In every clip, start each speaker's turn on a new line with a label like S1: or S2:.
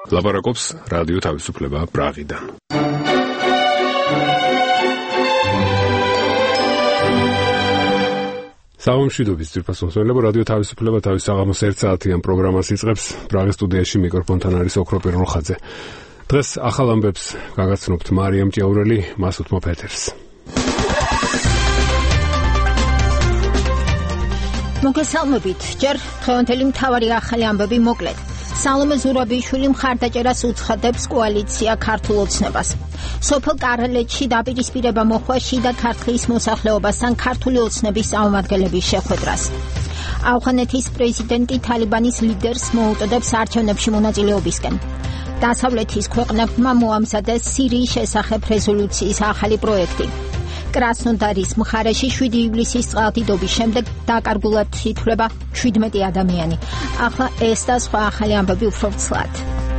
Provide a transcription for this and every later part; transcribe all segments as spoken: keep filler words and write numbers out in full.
S1: ლაპარაკობს რადიო თავისუფლება პრაღიდან. სამშვიდობის ძირფასმოსმელებო, რადიო თავისუფლება თავის საღამოს ერთ საათიან პროგრამას იწყებს. პრაღის სტუდიაში მიკროფონთან არის ოქროპირ როხაძე. დღეს ახალ ამბებს გაგაცნობთ მარიამ ჭიაურელი, მას უთმობ ეთერს.
S2: მოგესალმებით, ჯერ დღევანდელი მთავარი ახალი ამბები მოკლედ. სალომე ზურაბიშვილი მხარდაჭერას უცხადებს კოალიცია ქართულ ოცნებას. სოფელ კარალეთში დაპირისპირება მოხდა შიდა ქართლის მოსახლეობასთან ქართული ოცნების წარმომადგენლების შეხვედრას. ავღანეთის პრეზიდენტი თალიბანის ლიდერს მოუწოდებს არჩევნებში მონაწილეობისკენ. დასავლეთის ქვეყნებმა მოამზადეს სირიის შესახებ რეზოლუციის ახალი პროექტი. კრასნოდარის მხარეში შვიდი ივლისის წყალდიდობის შემდეგ დაკარგულად ითვლება შვიდმეტი ადამიანი. ახლა ეს და სხვა ახალი ამბები უფრო ცლად.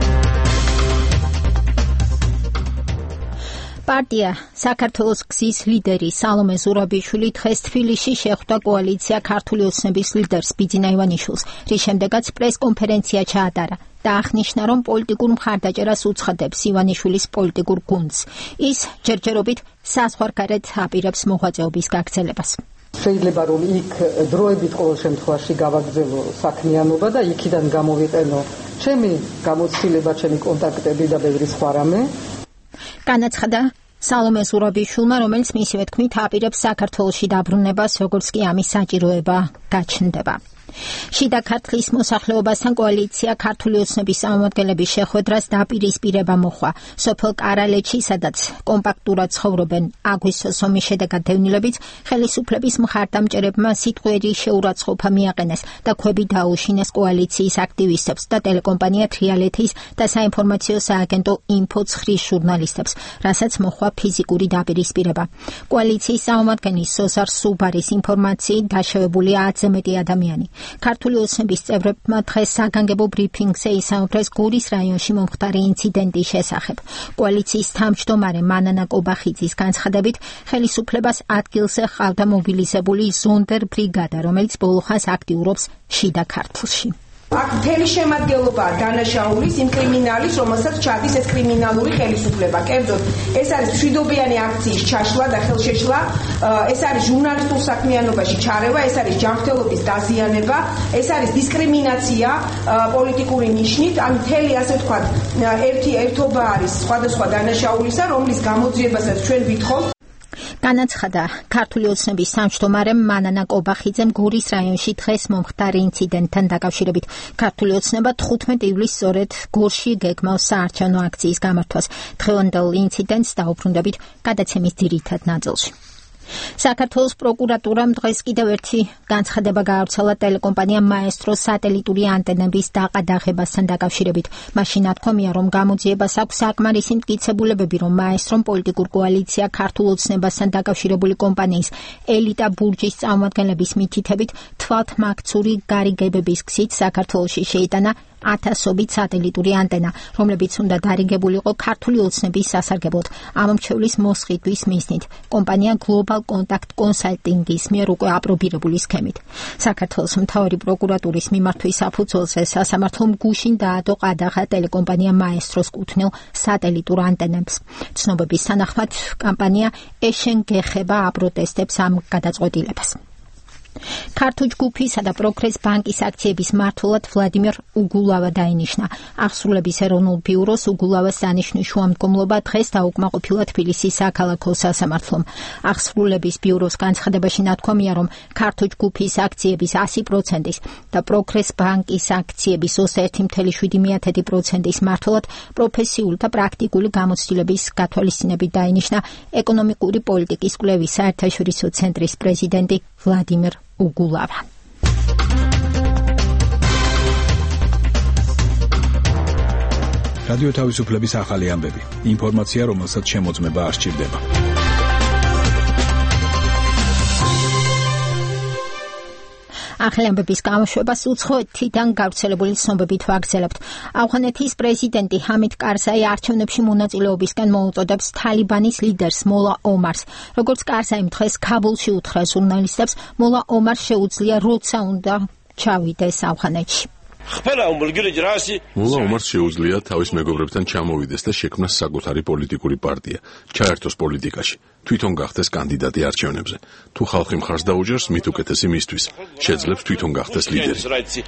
S2: პარტია საქართველოს გზის ლიდერი სალომე ზურაბიშვილი დღეს თბილისში შეხვდა კოალიცია ქართული ოცნების ლიდერს ბიძინა ივანიშვილს, რის შემდეგაც პრესკონფერენცია ჩაატარა და აღნიშნა, რომ პოლიტიკურ მხარდაჭერას უცხადებს ივანიშვილის პოლიტიკურ გუნდს. ის ჯერჯერობით საზღვარგარეთ აპირებს მოღვაწეობის გაგრძელებას.
S3: შეიძლება რომ იქ დროებით ყოველ შემთხვევაში გავაგრძელო საქმიანობა და იქიდან გამოვიყენო ჩემი გამოცდილება, ჩემი კონტაქტები და ბევრი სხვა რამე.
S2: განაცხადა სალომე ზურაბიშვილმა, რომელიც მისივე თქმით აპირებს საქართველოში დაბრუნებას, როგორც კი ამის საჭიროება გაჩნდება. შიდა ქართლის მოსახლეობასთან კოალიცია ქართული ოცნების წარმომადგენლების შეხვედრას დაპირისპირება მოხდა. სოფელ კარალეთში, სადაც კომპაქტურად ცხოვრობენ აგვისტოს ომის შედეგად დევნილებით, ხელისუფლების მხარდამჭერებმა სიტყვიერი შეურაცხყოფა მიაყენეს და ქვები დაუშინეს კოალიციის აქტივისტებს და ტელეკომპანია თრიალეთის და საინფორმაციო სააგენტო ინფო ცხრის ჟურნალისტებს, რასაც მოხდა ფიზიკური დაპირისპირება. კოალიციის წარმომადგენლის ზოზარ სუბარის ინფორმაციით დაშავებულია ათზე მეტი ადამიანი. ქართული ოცნების წევრებმა დღეს საგანგებო ბრიფინგზე ისაუბრეს გურის რაიონში მომხდარი ინციდენტის შესახებ. კოალიციის თავმჯდომარე მანანა კობახიძის განცხადებით, ხელისუფლებას ადგილზე ჰყავდა მობილიზებული ზონდერ ბრიგადა, რომელიც ბოლო ხანს აქტიურობს შიდა ქართლში.
S4: აქ მთელი შემადგენლობაა დანაშაულის იმ კრიმინალის, რომელსაც ჩადის ეს კრიმინალური ხელისუფლება. კერძოდ, ეს არის მშვიდობიანი აქციის ჩაშლა და ხელშეშლა, ეს არის ჟურნალისტურ საქმიანობაში ჩარევა, ეს არის ჯანმრთელობის დაზიანება, ეს არის დისკრიმინაცია პოლიტიკური ნიშნით, ან მთელი ასე ვთქვათ, ერთი ერთობა არის სხვადასხვა დანაშაულისა, რომლის გამოძიებასაც ჩვენ ვითხოვთ.
S2: განაცხადა ქართული ოცნების თავმჯდომარემ მანანა კობახიძემ გურის რაიონში დღეს მომხდარი ინციდენტთან დაკავშირებით. ქართული ოცნება თხუთმეტ ივლისს სწორედ გურში გეგმავს საარჩევნო აქციის გამართვას. დღევანდელ ინციდენტს დაუბრუნდებით გადაცემის ძირითად ნაწილში. საქართველოს პროკურატურამ დღეს კიდევ ერთი განცხადება გაავრცელა ტელეკომპანია მაესტროს სატელიტური ანტენების დაყადაღებასთან დაკავშირებით. მაშინ ნათქვამია, რომ გამოძიებას აქვს საკმარისი მტკიცებულებები, რომ მაესტრომ პოლიტიკურ კოალიცია ქართულ ოცნებასთან დაკავშირებული კომპანიის ელიტა ბურჯის წარმომადგენლების მითითებით თვალთმაქცური გარიგებების გზით საქართველოში შეიტანა ათასობით სატელიტური ანტენა, რომლებიც უნდა დარიგებულიყო ქართული ოცნების სასარგებლოდ. ამომრჩევლის მოსყიდვის მიზნით კომპანია Global Contact Consulting-ის მიერ უკვე აპრობირებული სქემით. საქართველოს მთავარი პროკურატურის მიმართვის საფუძველზე სასამართლომ გუშინ დაადო ყადაღა ტელეკომპანია მაესტროს კუთვნილ სატელიტურ ანტენებს. ცნობების თანახმად კომპანია ეშენგეხება აპროტესტებს ამ გადაწყვეტილებას. ქართულ ჯგუფისა და პროგრეს ბანკის აქციების მმართველად ვლადიმერ უგულავა დაინიშნა. აღსრულების ეროვნულ ბიუროს უგულავას დანიშნვის შუამდგომლობა დღეს დაუკმაყოფილა თბილისის საქალაქო სასამართლომ. აღსრულების ბიუროს განცხადებაში ნათქვამია, რომ ქართულ ჯგუფის აქციების ასი პროცენტის და პროგრეს ბანკის აქციების ოცდაერთი წუთი შვიდი პროცენტის მმართველად პროფესიული და პრაქტიკული გამოცდილების გათვალისწინებით დაინიშნა ეკონომიკური პოლიტიკის კვლევის საერთაშორისო ცენტრის პრეზიდენტი ვლადიმერ უგულავა.
S5: რადიო თავისუფლების ახალი ამბები. ინფორმაცია, რომელსაც შემოწმება არ სჭირდება.
S2: ახალი ამბების გამოშვებას უცხოეთიდან გავრცელებული ცნობებით ვაგრძელებთ. ავღანეთის პრეზიდენტი ჰამიდ კარზაი არჩევნებში მონაწილეობისკენ მოუწოდებს თალიბანის ლიდერს მოლა ომარს. როგორც კარზაიმ დღეს ქაბულში უთხრა ჟურნალისტებს, მოლა ომარს შეუძლია როცა უნდა ჩავიდეს ავღანეთში.
S6: მულა ომარს შეუძლია თავის მეგობრებთან ჩამოვიდეს და შექმნას საკუთარი პოლიტიკური პარტია, ჩაერთოს პოლიტიკაში, თვითონ გახდეს კანდიდატი არჩევნებზე. თუ ხალხი მხარს დაუჯერს, მით უკეთესი მისთვის, შეძლებს თვითონ გახდეს ლიდერი.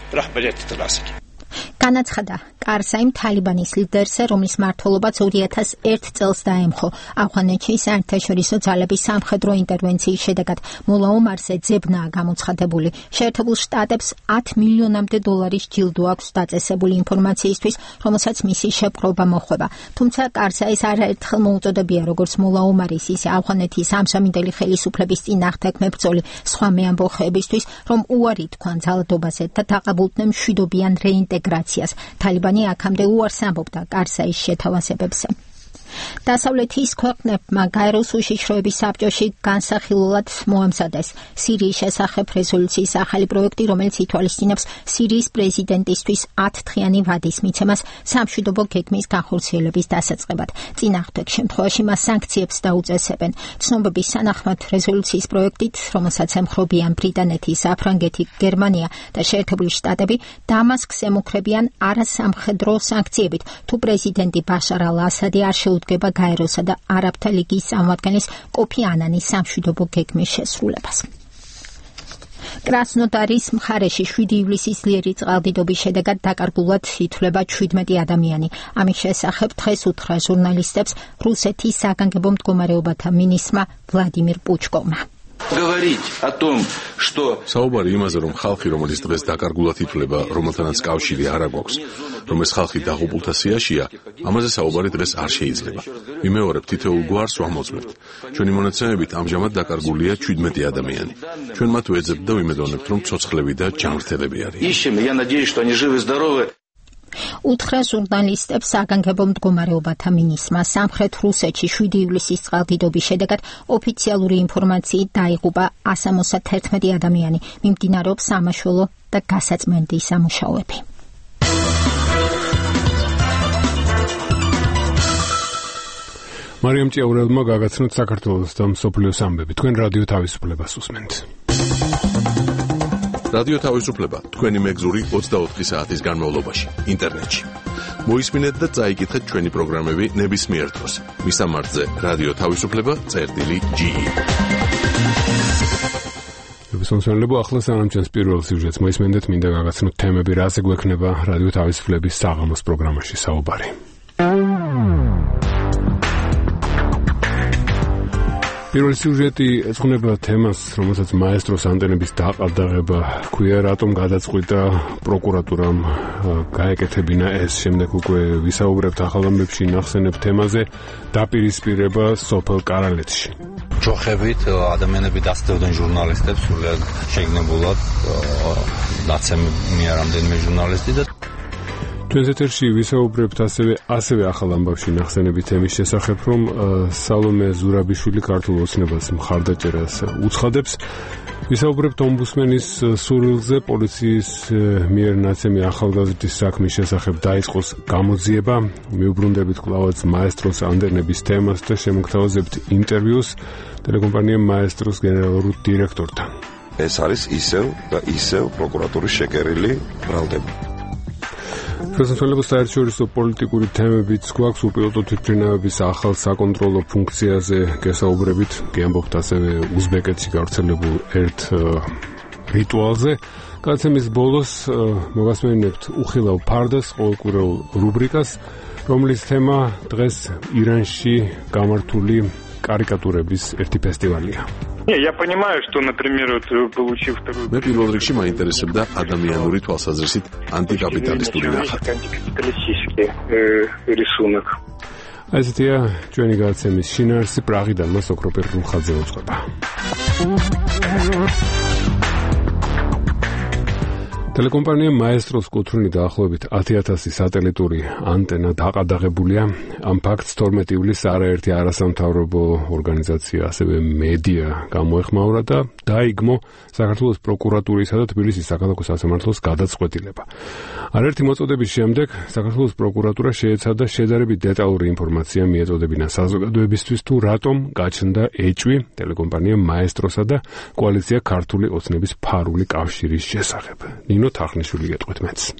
S2: განაცხადა კარსაიმ თალიბანის ლიდერზე, რომლის მმართველობაც ორი ათას ერთ წელს დაემხო. ავღანეთში საერთაშორისო ძალების სამხედრო ინტერვენციის შედეგად მულა ომარზე ძებნაა გამოცხადებული. შეერთებულ შტატებს ათი მილიონამდე დოლარის ჯილდო აქვს დაწესებული ინფორმაციისთვის, რომელსაც მისი შეპყრობა მოხვება. თუმცა კარსაის არაერთხელ მოუწოდებია როგორც მულა ომარის, ისე ავღანეთის ამსამინდელი ხელისუფლების წინააღმდეგ მებრძოლი სხვა მეამბოხეებისთვის, რომ უარი თქვან ძალადობაზე და დაყაბულდნენ მშვიდობიან რეინტეგრაციას. თალიბანი აქამდე უარს ამბობდა კარსაის შეთავაზებებზე. დასავლეთის ქვეყნებმა გაეროს უშიშროების საბჭოში განსახილულად მოამზადეს სირიის შესახებ რეზოლუციის ახალი პროექტი, რომელიც ითვალისწინებს სირიის პრეზიდენტისთვის ათდღიანი ვადის მიცემას სამშვიდობო გეგმის განხორციელების დასაწყებად. წინააღმდეგ შემთხვევაში მას სანქციებს დაუწესებენ. ცნობების თანახმად რეზოლუციის პროექტით, რომელსაც ემხრობიან ბრიტანეთი, საფრანგეთი, გერმანია და შეერთებული შტატები, დამასკს ემუქრებიან არასამხედრო სანქციებით, თუ პრეზიდენტი ბაშარ ალ-ასადი არ შეუდგება გაეროსა და არაბთა ლიგის წარმომადგენლის კოფი ანანის სამშვიდობო გეგმის შესრულებას. კრასნოდარის მხარეში შვიდი ივლისის ძლიერი წყალდიდობის შედეგად დაკარგულად ითვლება ჩვიდმეტი ადამიანი. ამის შესახებ დღეს უთხრა ჟურნალისტებს რუსეთის საგანგებო მდგომარეობათა მინისტრმა ვლადიმირ პუჩკოვმა.
S6: საუბარი იმაზე, რომ ხალხი, რომელიც დღეს დაკარგულად ითვლება, რომელთანაც კავშირი არ აქვს, რომ ეს ხალხი დაღუპულთა სიაშია, ამაზე საუბარი დღეს არ შეიძლება. ვიმეორებ, თითოეულ გვარს ვამოწმებთ. ჩვენი მონაცემებით ამჟამად დაკარგულია ჩვიდმეტი ადამიანი. ჩვენ მათ ვეძებთ და ვიმედოვნებთ, რომ ცოცხლები და ჯანმრთელები არიან.
S2: უთხრა ჟურნალისტებს საგანგებო მდგომარეობათა მინისტრმა. სამხრეთ რუსეთში შვიდი ივლისის წყალდიდობის შედეგად ოფიციალური ინფორმაციით დაიღუპა ასა მოსათერთმეტი ადამიანი. მიმდინარეობს სამაშველო და გასაწმენდი სამუშაოები.
S1: მარიამ ჭიაურელმა გაგაცნოთ საქართველოს და მსოფლიოს ამბები. თქვენ რადიო თავისუფლებას უსმენთ.
S6: რადიო თავისუფლება თქვენი მეგზური ოცდაოთხი საათის განმავლობაში ინტერნეტში. მოისმინეთ და წაიკითხეთ ჩვენი პროგრამები ნებისმიერ დროს. მისამართზე რადიო თავისუფლება წერტილი ჯი.
S1: მოსონსონლებო ახლა სანამ ჩვენს პირველ სიუჟეტს მოისმენდეთ, მინდა გაგაცნოთ თემები, რაზე გვექნება რადიო თავისუფლების საღამოს პროგრამაში საუბარი. პირველი სიუჟეტი ეძღვნება თემას, რომელსაც მაესტროს ანტენების დაყალდაღება ჰქვია, რატომ გადაწყვიტა პროკურატურამ გაეკეთებინა ეს. შემდეგ უკვე ვისაუბრებთ ახალ ამბებში, ნახსენებთ თემაზე დაპირისპირება სოფელ კარალეთში.
S7: ჯოხებით ადამიანები დასწრებდნენ ჟურნალისტებს, სულად შეგნებულად დაცემი რამდენიმე ჟურნალისტი და
S1: ჩვენს ეთერში ვისაუბრებთ ასევე ასევე ახალ ამბავში ნახსენები თემის შესახებ, რომ სალომე ზურაბიშვილი ქართულ ოცნებას მხარდაჭერას უცხადებს. ვისაუბრებთ ომბუდსმენის სურვილზე პოლიციის მიერ ნაცემი ახალგაზრდის საქმის შესახებ დაიწყოს გამოძიება. მიუბრუნდებით კვლავაც მაესტროს ანტენების თემას და შემოგთავაზებთ ინტერვიუს ტელეკომპანია მაესტროს გენერალურ დირექტორთან.
S8: ეს არის ისევ და ისევ პროკურატურის შეკერილი ბრალდება.
S1: შესაძლებლობა საერთაშორისო პოლიტიკური თემებიც გვაქვს, უპილოტო თვითმფრინავების ახალ საკონტროლო ფუნქციაზე გესაუბრებით, გიამბობთ ასევე უზბეკეთში გავრცელებულ ერთ რიტუალზე. გადაცემის ბოლოს მოგასმენებთ უხილავ ფარდას ყოველკვირეულ რუბრიკას, რომლის თემა დღეს ირანში გამართული კარიკატურების ერთი фестивалია.
S9: Я понимаю, что, например, вот получив вторую...
S6: მე პირველ რიგში მაინტერესებდა ადამიანური თვალსაზრისით ანტიკაპიტალისტური ნახატი.
S9: Антикапиталистический рисунок.
S1: ასეთია ჩვენი გადაცემის შინაარსი. პრაღიდან მას ოქროპერ რუხაძე უძღვება. ტელეკომპანია მაესტროს კუთვნილი დაახლოებით ათი ათასი სატელიტური ანტენა დაყადაღებულია. ამ ფაქტს თორმეტი ივლისს არაერთი არასამთავრობო ორგანიზაცია, ასევე მედია გამოეხმაურა და დაიგმო საქართველოს პროკურატურისა და თბილისის საქალაქო სასამართლოს გადაწყვეტილება. არაერთი მოწოდების შემდეგ საქართველოს პროკურატურა შეეცადა შედარებით დეტალური ინფორმაცია მიეწოდებინა საზოგადოებისთვის, თუ რატომ გაჩნდა ეჭვი ტელეკომპანია მაესტროსა და კოალიცია ქართული ოცნების ფარული კავშირის შესახებ. ნინო თახნიშვილი გეტყვით მეც.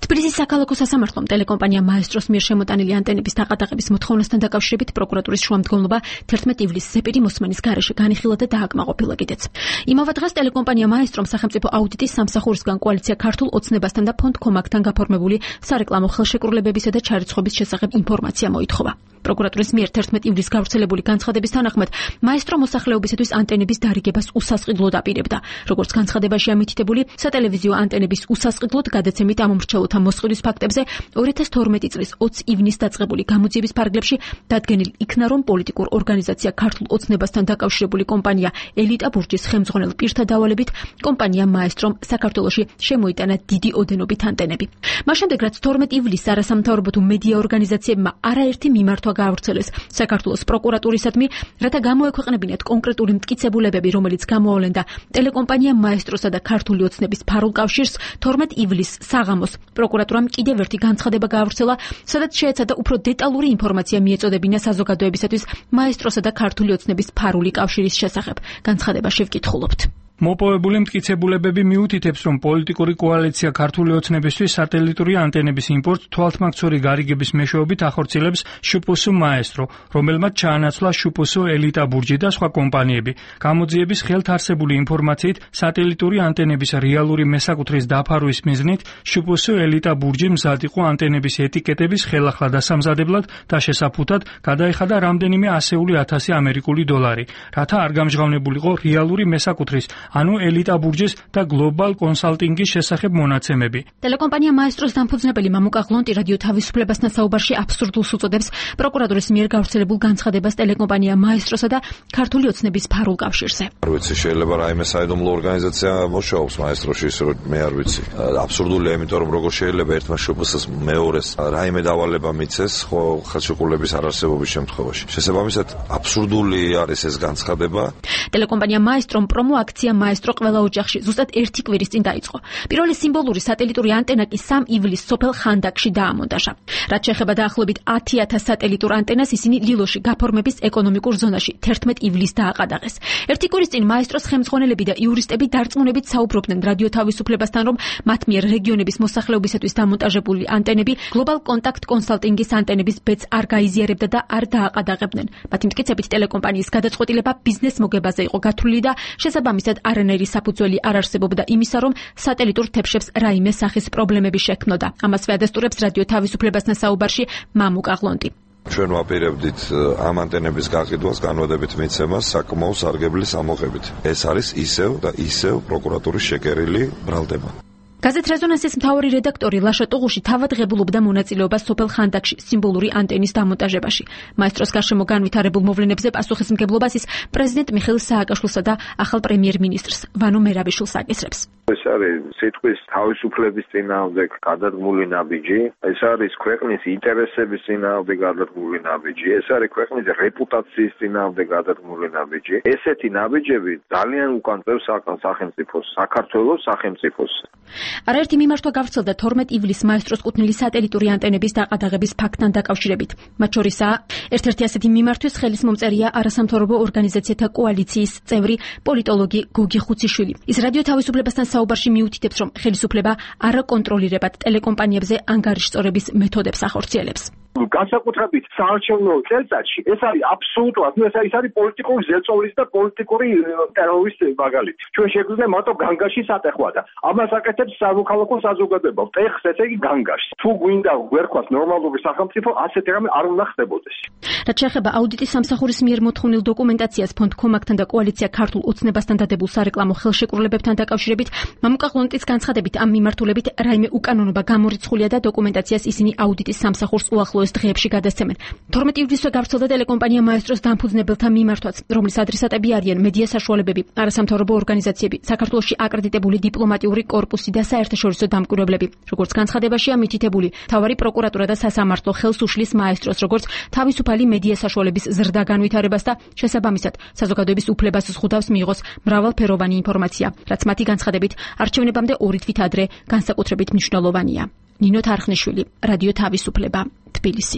S10: თბილისის საქალაქო სასამართლომ ტელეკომპანია მაესტროს მიერ შემოტანილი ანტენების დაყადაღების მოთხოვნასთან დაკავშირებით პროკურატურის შუამდგომლობა თერთმეტ ივლისს ზეპირი მოსმენის გარეშე განიხილა და დააკმაყოფილა კიდეც. იმავე დღეს ტელეკომპანია მაესტრომ სახელმწიფო აუდიტის სამსახურისგან კოალიცია ქართულ ოცნებასთან და ფონდ კომაკთან გაფორმებული სარეკლამო ხელშეკრულებებისა და ჩარიცხვების შესახებ ინფორმაცია მოითხოვა. პროკურატურის მიერ თერთმეტ ივლისს გავრცელებული განცხადების თანახმად მაესტრო მოსახლეობისათვის ანტენების დარიგებას უსასყიდლოდ აპირებდა. როგორც განცხადებაში ამითითებული, სატელევიზიო ანტენების უსასყიდლოდ გადაცემით ამომრჩევლთა მოსყიდვის ფაქტებზე ორი ათას თორმეტი წლის ოცი ივნისს დაწყებული გამოძიების ფარგლებში დადგენილ იქნა, რომ პოლიტიკურ ორგანიზაცია ქართულ ოცნებასთან დაკავშირებული კომპანია ელიტა ბურჯის ხელმძღვანელ პირთა დავალებით კომპანია მაესტრომ საქართველოში შემოიტანა დიდი ოდენობით ანტენები. მას შემდეგ, რაც თორმეტ ივლისს არასამთავრობო თუ მედია ორგანიზაციებმა არაერთი მიმართვა გაავრცელეს საქართველოს პროკურატურისადმი, რათა გამოექვეყნებინათ კონკრეტული მტკიცებულებები, რომელიც გამოავლენდა ტელეკომპანია მაესტროსა და ქართული ოცნების ფარულ კავშირს, თორმეტ ივლისს საღამოს პროკურატურამ კიდევ ერთი განცხადება გაავრცელა, სადაც შეეცადა უფრო დეტალური ინფორმაცია მიეწოდებინა საზოგადოებისათვის მაესტროსა და ქართული ოცნების ფარული კავშირის შესახებ. განცხადებაში ვკითხულობთ.
S11: მოპოვებული მტკიცებულებები მიუთითებს, რომ პოლიტიკური კოალიცია ქართული ოცნებისთვის სატელიტური ანტენების იმპორტს თვალთმაქცორი გარიგების მეშვეობით ახორციელებს შპს მაესტრო, რომელმაც ჩაანაცვლა შპს ელიტა ბურჯი და სხვა კომპანიები. გამოძიების ხელთ არსებული ინფორმაციით, სატელიტური ანტენების რეალური მესაკუთრის დაფარვის მიზნით შპს ელიტა ბურჯი მზად იყო ანტენების ეტიკეტების ხელახლა დასამზადებლად და შესაფუთად გადაეხადა რამდენიმე ასეული ათასი ამერიკული დოლარი, რათა არ გამჟღავნებულიყო რეალური მესაკუთრის ანუ ელიტა ბურჯის და გლობალ კონსალტინგის შესახებ მონაცემები.
S10: ტელეკომპანია მაესტროს დამფუძნებელი მამუკა ღლონტი რადიო თავისუფლებასთან საუბარში აბსურდულს უწოდებს პროკურატურის მიერ გავრცელებულ განცხადებას ტელეკომპანია მაესტროსა და ქართული ოცნების ფარულ კავშირზე.
S8: არ ვიცი, შეიძლება რაიმე საიდუმლო ორგანიზაცია მოშაობს მაესტროში, ისე რომ მე არ ვიცი. აბსურდულია, იმიტომ რომ როგორ შეიძლება ერთმა შპს-ს მეორეს რაიმე დავალება მიცეს, ხო ხელშეკრულების არარსებობის შემთხვევაში. შესაბამისად, აბსურდული არის ეს განცხადება.
S10: ტელეკომპანია მაესტრომ პრომო აქცია მაესტრო ყველა ოჯახში ზუსტად ერთი კვირის წინ დაიწყო. პირველი სიმბოლური სატელიტური ანტენა კი სამ ივლისს სოფელ ხანდაკში დაამონტაჟა. რაც შეეხება დაახლოებით ათი ათას სატელიტურ ანტენას, ისინი ლილოში გაფორმების ეკონომიკურ ზონაში თერთმეტ ივლისს დააყადაღეს. ერთი კვირის წინ მაესტროს ხელმძღვანელები და იურისტები დარწმუნებით საუბრობდნენ რადიო თავისუფლებასთან, რომ მათ მიერ რეგიონების მოსახლეობისათვის დამონტაჟებული ანტენები გლობალ კონტაქტ კონსალტინგის ანტენების ბედს არ გაიზიარებდა და არ დააყადაღებდნენ. მათი მტკიცებით ტელეკომპანიის გადაწყვეტილება ბიზნეს მოგებაზე იყო გათვლილი და შესაბამისად არანაირი საფუძველი არ არსებობდა იმისა, რომ სატელიტურ თებშებს რაიმე სახის პრობლემები შექმნოდა. ამასვე ადასტურებს რადიო თავისუფლებასთან საუბარში მამუკა ღლონტი.
S8: ჩვენ ვაპირებდით ამ ანტენების გაყიდვას, განვადებით მიცემას საკმაო სარგებლის ამოღებით. ეს არის ისევ და ისევ პროკურატურის შეკერილი ბრალდება.
S10: გაზეთ რეზონანსის მთავარი რედაქტორი ლაშა ტუღუში თავად ღებულობდა მონაწილეობას სოფელ ხანდაკში სიმბოლური ანტენის დამონტაჟებაში. მაესტროს გარშემო განვითარებულ მოვლენებზე პასუხისმგებლობას ის პრეზიდენტ მიხეილ სააკაშვილსა და ახალ პრემიერ-მინისტრს ვანო მერაბიშვილს აკისრებს.
S12: ეს არის სიტყვის თავისუფლების წინააღმდეგ გადადგმული ნაბიჯი, ეს არის ქვეყნის ინტერესების წინააღმდეგ გადადგმული ნაბიჯი, ეს არის ქვეყნის რეპუტაციის წინააღმდეგ გადადგმული ნაბიჯი. ესეთი ნაბიჯები ძალიან უკან წევს სახელმწიფოს, საქართველოს სახელმწიფოს.
S10: არაერთი მიმართვა გავრცელდა თორმეტ ივლისს მაესტროს კუთვნილი სატელიტური ანტენების დაყადაღების ფაქტთან დაკავშირებით. მათ შორისაა ერთ-ერთი ასეთი მიმართვის ხელის მომწერია არასამთავრობო ორგანიზაციათა კოალიციის წევრი პოლიტოლოგი გოგი ხუციშვილი. ის რადიო თავისუფლებასთან საუბარში მიუთითებს, რომ ხელისუფლება არაკონტროლირებად ტელეკომპანიებზე ანგარიშწორების მეთოდებს ახორციელებს.
S13: განსაკუთრებით საარჩევნო წელიწადში ეს არის აბსოლუტურად, ნუ ეს არის პოლიტიკური ზეწოლის და პოლიტიკური ტერორის მაგალითი. ჩვენ შეგვიძლია მარტო განგაში სატეხვა და ამას აკეთებს სამოქალაქო საზოგადოება. ტეხს ესე იგი განგაში. თუ გვინდა გვერქვას ნორმალური სახელმწიფო, ასეთი რამე არ უნდა ხდებოდეს.
S10: რაც შეეხება აუდიტის სამსახურის მიერ მოთხოვნილ დოკუმენტაციას ფონდ კომაკთან და კოალიცია ქართულ ოცნებასთან დადებულ სარეკლამო ხელშეკრულებებთან დაკავშირებით, მამუკა ღლონტის განცხადებით ამ მიმართულებით რაიმე უკანონობა გამორიცხულია და დოკუმენტაციას ისინი აუდიტის სამსახურს უახლოეს დღეებში გადასცემენ. თორმეტ ივლისს გავრცელდა ტელეკომპანია მაესტროს დამფუძნებელთა მიმართვაც, რომლის ადრესატები არიან მედია საშუალებები, არასამთავრობო ორგანიზაციები, საქართველოში აკრედიტებული დიპლომატიური კორპუსი და საერთაშორისო დამკვირვებლები. როგორც განცხადებაში ამითითებული, მთავარი პროკურატურა და სასამართლო ხელს უშლის მაესტროს როგორც თავისუფალი მედია საშუალების ზრდა განვითარებას და შესაბამისად საზოგადოების უფლებას ზღუდავს მიიღოს მრავალფეროვანი ინფორმაცია, რაც მათი განცხადებით არჩევნებამდე ორი თვით ადრე განსაკუთრებით მნიშვნელოვანია. ნინო თარხნიშვილი, რადიო თავისუფლება, თბილისი.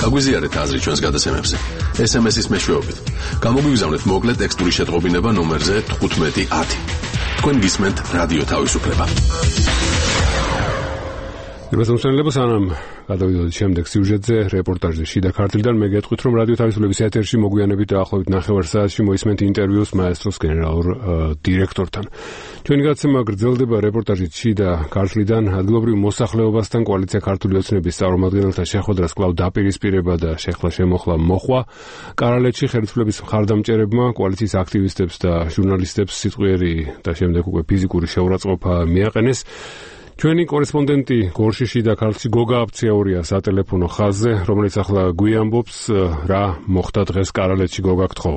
S6: გაგვიზიარეთ აზრი ჩვენს გადაცემებზე. ეს ემ ეს-ის მეშვეობით. გამოგვიგზავნეთ მოკლე ტექსტური შეტყობინება ნომერზე თხუთმეტი ათი. თქვენ გისმენთ რადიო თავისუფლება.
S1: რუსთაველები სანამ გადავიდოდით შემდეგ სიუჟეტზე რეპორტაჟზე შიდა ქართლიდან მე გეტყვით რომ რადიო თავისუფლების ეთერში მოგვიანებით დაახლოებით ნახევარ საათში მოისმენთ ინტერვიუს მაესტროს გენერალურ დირექტორთან. ჩვენი გადაცემა გრძელდება რეპორტაჟით შიდა ქართლიდან ადგილობრივ მოსახლეობასთან კოალიცია ქართული ოცნების წარმომადგენელთა შეხვედრას კვლავ დაპირისპირება და შეხლა შემოხლა მოხვა. კარალეთში ხელისუფლების მხარდამჭერებმა კოალიციის აქტივისტებს და ჟურნალისტებს სიტყვიერი და შემდეგ უკვე ფიზიკური შეურაცხყოფა მიაყენეს. ჩვენი კორესპონდენტი გორშიში და ქართლში გოგა აფციაურია სატელეფონო ხაზზე, რომელიც ახლა გვიამბობს რა მოხდა დღეს კარალეთში. გოგა, გთხოვ.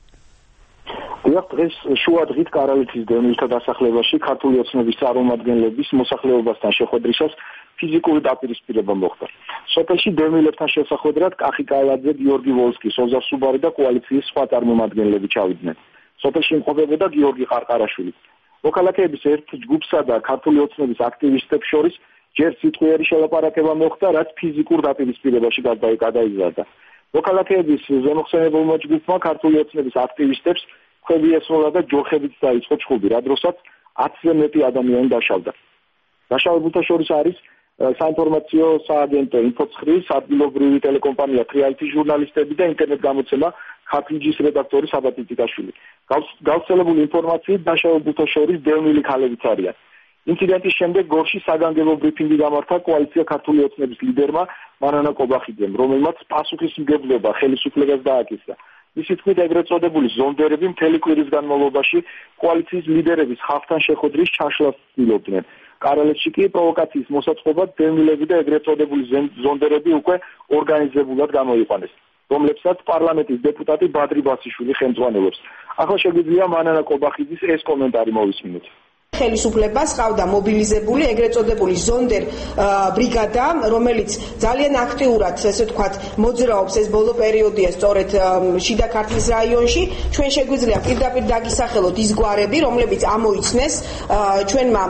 S14: დიახ, დღეს შუა დღით კარალეთის დევნილთა დასახლებაში ქართული ოცნების წარმომადგენლების მოსახლეობასთან შეხვედრისას ფიზიკური დაპირისპირება მოხდა. სოფელში დევნილებთან შესახვედრად კახი კალაძე, გიორგი ვოლსკი, სოზარ სუბარი და კოალიციის სხვა წარმომადგენლები ჩავიდნენ. სოფელში იმყოფებოდა გიორგი ყარყარაშვილი. მოქალაქეების ერთ ჯგუფსა და ქართული ოცნების აქტივისტებს შორის ჯერ სიტყვიერი შელაპარაკება მოხდა, რაც ფიზიკურ დაპირისპირებაში გადაიზარდა. მოქალაქეების ზემოხსენებულმა ჯგუფმა ქართული ოცნების აქტივისტებს ქვევი ესროლა და ჯოხებით დაიწყო ჩხუბი, რა დროსაც ათზე მეტი ადამიანი დაშავდა. დაშავებულთა შორის არის საინფორმაციო სააგენტო ინფოცხრი, ადგილობრივი ტელეკომპანია თრიალეთის ჟურნალისტები და ინტერნეტ გამოცემა ქართლიჯის რედაქტორი საბატი ტიტაშვილი. გავრცელებული ინფორმაციით დაშავებულთა შორის დევნილი ქალებიც არიან. ინციდენტის შემდეგ გორში საგანგებო ბრიფინგი გამართა კოალიცია ქართული ოცნების ლიდერმა მანანა კობახიძემ, რომელმაც პასუხისმგებლობა ხელისუფლებას დააკისრა. მისი თქმით, ეგრეთ წოდებული ზონდერები მთელი კვირის განმავლობაში კოალიციის ლიდერების ხალხთან შეხვედრის ჩაშლას ცდილობდნენ. კარალეთში კი პროვოკაციის მოსაწყობად დევნილები და ეგრეთ წოდებული ზონდერები უკვე ორგანიზებულად გამოიყვანეს, რომლებსაც პარლამენტის დეპუტატი ბადრი ბასიშვილი ხელმძღვანელობს. ახლა შეგვიძლია მანანა კობახიძის ეს კომენტარი მოვისმინოთ.
S4: ხელისუფლებას ყავდა მობილიზებული ეგრეთ წოდებული ზონდერ ბრიგადა, რომელიც ძალიან აქტიურად, ესე ვთქვათ, მოძრაობს ეს ბოლო პერიოდია სწორედ შიდა ქართლის რაიონში. ჩვენ შეგვიძლია პირდაპირ დაგისახელოთ ის გვარები, რომლებიც ამოიცნეს ჩვენმა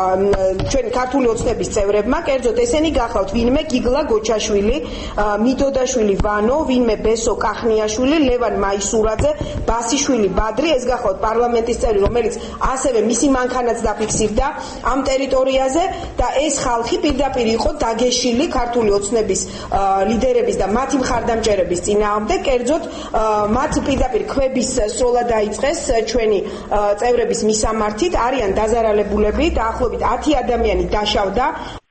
S4: ჩვენ ქართული ოცნების წევრებმა. კერძოდ ესენი გახავთ ვინმე გიგლა გოჩაშვილი, მიდოდაშვილი ვანო, ვინმე ბესო კახნიაშვილი, ლევან მაისურაძე, ბასიშვილი ბადრი, ეს გახავთ პარლამენტის წევრი, რომელიც ასევე მისი მანქანაც დაფიქსირდა ამ ტერიტორიაზე და ეს ხალხი პირდაპირ იყო დაგეშილი ქართული ოცნების ლიდერების და მათი მხარდამჭერების წინააღმდეგ. კერძოდ მათ პირდაპირ ქვების სროლა დაიწყეს ჩვენი წევრების მისამართით. არიან დაზარალებულები, დაახლოებით ათი ადამიანი დაშავდა.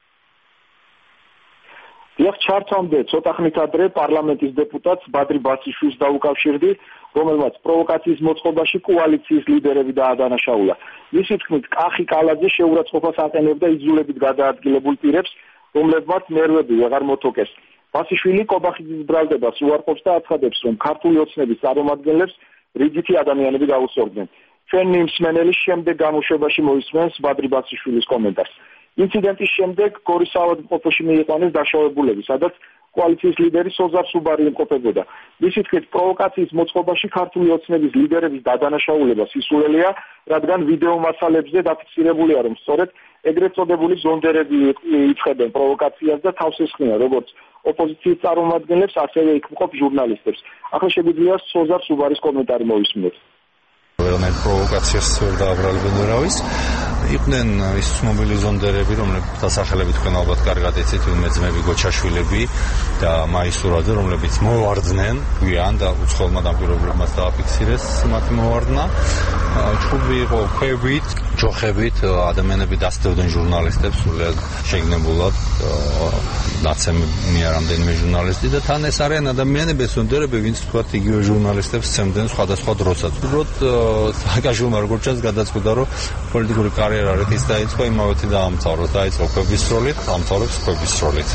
S14: დიახ, ჩართვამდე ცოტა ხნით ადრე პარლამენტის დეპუტატს ბადრი ბასიშვილს დაუკავშირდი, რომელმაც პროვოკაციის მოწყობაში კოალიციის ლიდერები დაადანაშაულა. მისი თქმით, კახი კალაძე შეურაცხყოფას აყენებდა იძულებით გადაადგილებულ პირებს, რომლებმაც ნერვები ვეღარ მოთოკეს. ბასიშვილი კობახიძის ბრალდებას უარყოფს და აცხადებს, რომ ქართული ოცნების წარმომადგენლებს რიგითი ადამიანები გაუსწორდნენ. ჩვენი მსმენელი შემდეგ გამოშვებაში მოისმენს ბადრი ბასიშვილის კომენტარს. ინციდენტის შემდეგ გორის საავადმყოფოში მიიყვანეს დაშავებულები, სადაც კოალიციის ლიდერი სოზარ სუბარი იმყოფებოდა. მისი თქმით, პროვოკაციის მოწყობაში ქართული ოცნების ლიდერების დადანაშაულება სისულელეა, რადგან ვიდეო მასალებზე დაფიქსირებულია, რომ სწორედ ეგრეთ წოდებული ზონდერები იწყებენ პროვოკაციას და თავს ესხმიან როგორც ოპოზიციის წარმომადგენლებს, ასევე იქ ჟურნალისტებს. ახლა შეგვიძლია სოზარ სუბარის კომენტარი მოვისმინოთ.
S7: ვერანაირ პროვოკაციას ვერ დააბრალებენ ვერავის. იყვნენ ის ცნობილი ზონდერები, რომლებიც დასახელებით თქვენ ალბათ კარგად იცით, ვინმე ძმები გოჩაშვილები და მაისურაძე, რომლებიც მოვარდნენ გვიან და უცხოელმა დამკვირვებლებმაც დააფიქსირეს მათი მოვარდნა. ჩხუბი იყო ქვევით, ჯოხებით, ადამიანები დასდევდნენ ჟურნალისტებს, სულიად შეგნებულად დაცემი რამდენიმე ჟურნალისტი და თან ეს არიან ადამიანები, ზონდერები, ვინც თქვათ იგივე ჟურნალისტებს ცემდნენ სხვადასხვა დროსაც. უბრალოდ სააკაშვილმა როგორც ჩანს გადაწყვიტა, რომ პოლიტიკური კარიერა რითიც დაიწყო, იმავეთი დაამთავროს, დაიწყო ქვების სროლით, ამთავრებს ქვების სროლით.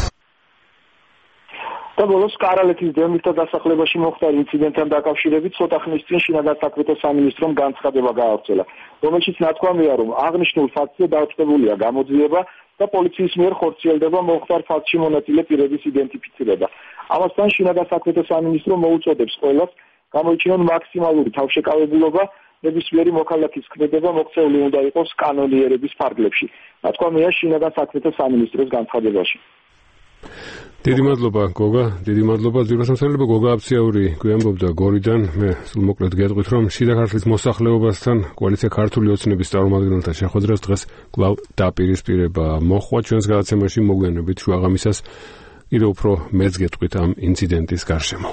S14: და ბოლოს კარალეთის დევნილთა დასახლებაში მოხდარ ინციდენტთან დაკავშირებით ცოტა ხნის წინ შინაგან საქმეთა სამინისტრომ განცხადება გაავრცელა, რომელშიც ნათქვამია, რომ აღნიშნულ ფაქტზე დაწყებულია გამოძიება და პოლიციის მიერ ხორციელდება მოხდარ ფაქტში მონაწილე პირების იდენტიფიცირება. ამასთან შინაგან საქმეთა სამინისტრო მოუწოდებს ყველას გამოიჩინონ მაქსიმალური თავშეკავებულობა, ნებისმიერი მოქალაქის ქმედება მოქცეული უნდა იყოს კანონიერების ფარგლებში. ნათქვამია შინაგან საქმეთა სამინისტროს განცხადებაში.
S1: დიდი მადლობა გოგა, დიდი მადლობა ძვირფასმცემლება გოგა აფციაური გვიამბობდა გორიდან. მე სულ მოკლედ გეტყვით, რომ შიდა ქართლის მოსახლეობასთან კოალიცია ქართული ოცნების წარმომადგენელთა შეხვედრას დღეს კვლავ დაპირისპირება მოხდა ჩვენს გადაცემაში. მოგვიანებით შუაღამისას კიდევ უფრო მეც გეტყვით ამ ინციდენტის გარშემო.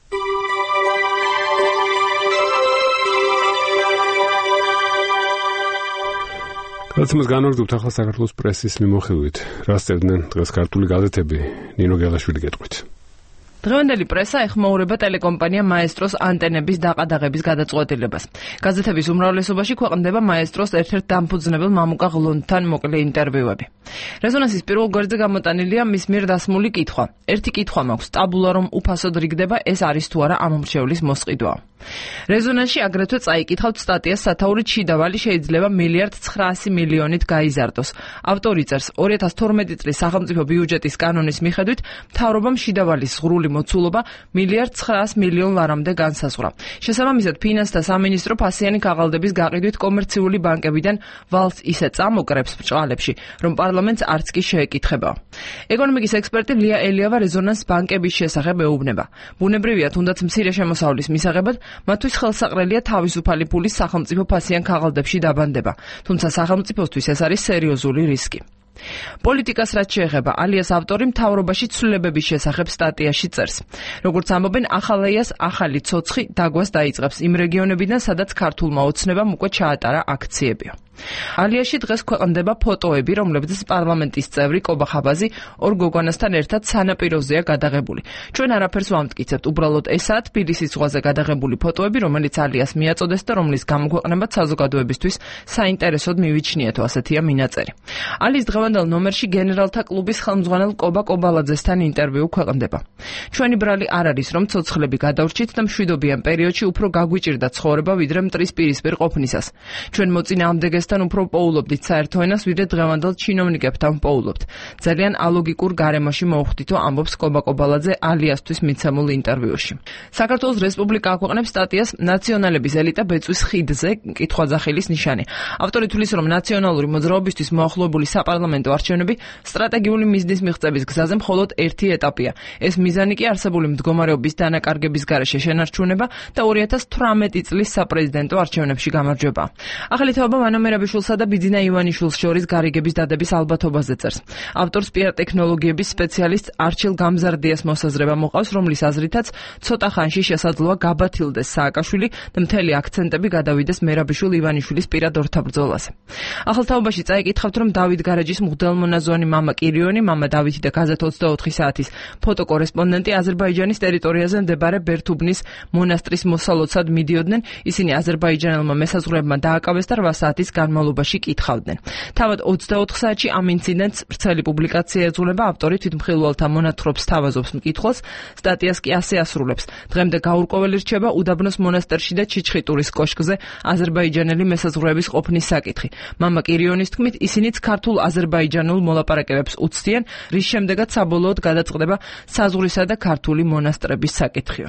S1: გადაცემას განვაგრძობთ ახლა საქართველოს პრესის მიმოხილვით. რა სწერდნენ დღეს ქართული გაზეთები? ნინო გელაშვილი გეტყვით.
S15: დღევანდელი პრესა ეხმაურება ტელეკომპანია მაესტროს ანტენების დაყადაღების გადაწყვეტილებას. გაზეთების უმრავლესობაში ქვეყნდება მაესტროს ერთ-ერთ დამფუძნებელ მამუკა ღლონთან მოკლე ინტერვიუები. რეზონანსის პირველ გვერდზე გამოტანილია მის მიერ დასმული კითხვა. ერთი კითხვა მაქვს, ტაბულა რომ უფასოდ რიგდება, ეს არის თუ არა ამ მრჩევლის მოსყიდვა. რეზონანსში აგრეთვე წაიკითხავთ სტატიას სათაურით შიდა ვალი შეიძლება მილიარდ ცხრაასი მილიონით გაიზარდოს. ავტორი წერს, ორი ათას თორმეტი წლის სახელმწიფო ბიუჯეტის კანონის მიხედვით მთავრობამ შიდა ვალის ზღვრული მოცულობა მილიარდ ცხრაას მილიონ ლარამდე განსაზღვრა. შესაბამისად, ფინანსთა სამინისტრო ფასიანი ქაღალდების გაყიდვით კომერციული ბანკებიდან ვალს ისე წამოკრებს ბრჭყალებში, რომ პარლამენტს არც კი შეეკითხება. ეკონომიკის ექსპერტი ლია ელიავა რეზონანს ბანკების შესახებ ეუბნება. ბუნებრივია, თუნდაც მცირე შემოსავლის მისაღებად მათთვის ხელსაყრელია თავისუფალი ფულის სახელმწიფო ფასიან ქაღალდებში დაბანდება, თუმცა სახელმწიფოსთვის ეს არის სერიოზული რისკი. პოლიტიკას რაც შეეხება, ალიას ავტორი მთავრობაში ცვლილებების შესახებ სტატიაში წერს. როგორც ამბობენ, ახალაიას ახალი ცოცხი დაგვას დაიწყებს იმ რეგიონებიდან, სადაც ქართულმა ოცნებამ უკვე ჩაატარა აქციები. ალიაში დღეს ქვეყნდება ფოტოები, რომლებზეც პარლამენტის წევრი კობა ხაბაზი ორ გოგონასთან ერთად სანაპიროზეა გადაღებული. ჩვენ არაფერს ვამტკიცებთ, უბრალოდ ესაა თბილისის ზღვაზე გადაღებული ფოტოები, რომელიც ალიას მიაწოდეს და რომლის გამოქვეყნებაც საზოგადოებისთვის საინტერესოდ მივიჩნიეთო, ასეთია მინაწერი. ალის დღევანდელ ნომერში გენერალთა კლუბის ხელმძღვანელ კობა კობალაძესთან ინტერვიუ ქვეყნდება. ჩვენი ბრალი არ არის, რომ ცოცხლები გადავრჩით და მშვიდობიან პერიოდში უფრო გაგვიჭირდა ცხოვრება, ვიდრე მტრის პირისპირ ყოფნისას. ჩვენ მოწინააღმდეგეს თან უფრო პოულობდით საერთო ენას, ვიდრე დღევანდელ ჩინოვნიკებთან პოულობთ. ძალიან ალოგიკურ გარემოში მოუხდითო, ამბობს კობა კობალაძე ალიასთვის მიცემულ ინტერვიუში. საქართველოს რესპუბლიკა აქვეყნებს სტატიას ნაციონალების ელიტა ბეწვის ხიდზე კითხვაძახილის ნიშანი. ავტორი თვლის, რომ ნაციონალური მოძრაობისთვის მოახლოებული საპარლამენტო არჩევნები სტრატეგიული მიზნის მიღწევის გზაზე მხოლოდ ერთი ეტაპია. ეს მიზანი კი არსებული მდგომარეობის დანაკარგების გარეშე შენარჩუნება და ორი ათას თვრამეტი წლის საპრეზიდენტო არჩევნებში გამარჯვება. ახალი თაობა მანომერ რაბიშვილსა და ბიძინა ივანიშვილს შორის გარიგების დადების ალბათობაზე წერს. ავტორს პიარ ტექნოლოგიების სპეციალისტ არჩილ გამზარდიას მოსაზრება მოყავს, რომლის აზრითაც ცოტა ხანში შესაძლოა გაბათილდეს სააკაშვილი და მთელი აქცენტები გადავიდეს მერაბიშვილ ივანიშვილის პირად ორთაბრძოლაზე. ახალ თაობაში წაიკითხავთ, რომ დავით გარეჯის მღვდელმონაზონი მამა კირიონი, მამა დავითი და გაზეთ ოცდაოთხი საათის ფოტოკორესპონდენტი აზერბაიჯანის ტერიტორიაზე მდებარე ბერთუბნის მონასტრის მოსალოცად მიდიოდნენ. ისინი აზერბაიჯანელმა მესაზღვრეებმა დააკავეს და რვა საათის განმავლობაში კითხავდნენ. თავად ოცდაოთხ საათში ამ ინციდენტს ვრცელი პუბლიკაცია ეძღვნება, ავტორი თვითმხილველთა მონათხრობს თავაზობს მკითხველს, სტატიას კი ასე ასრულებს. დღემდე გაურკვეველი რჩება უდაბნოს მონასტერში და ჩიჩხიტურის კოშკზე აზერბაიჯანელი მესაზღვრეების ყოფნის საკითხი. მამა კირიონის თქმით, ისინიც ქართულ აზერბაიჯანულ მოლაპარაკებებს უცდიან, რის შემდეგაც საბოლოოდ გადაწყდება საზღვრისა და ქართული მონასტრების საკითხიო.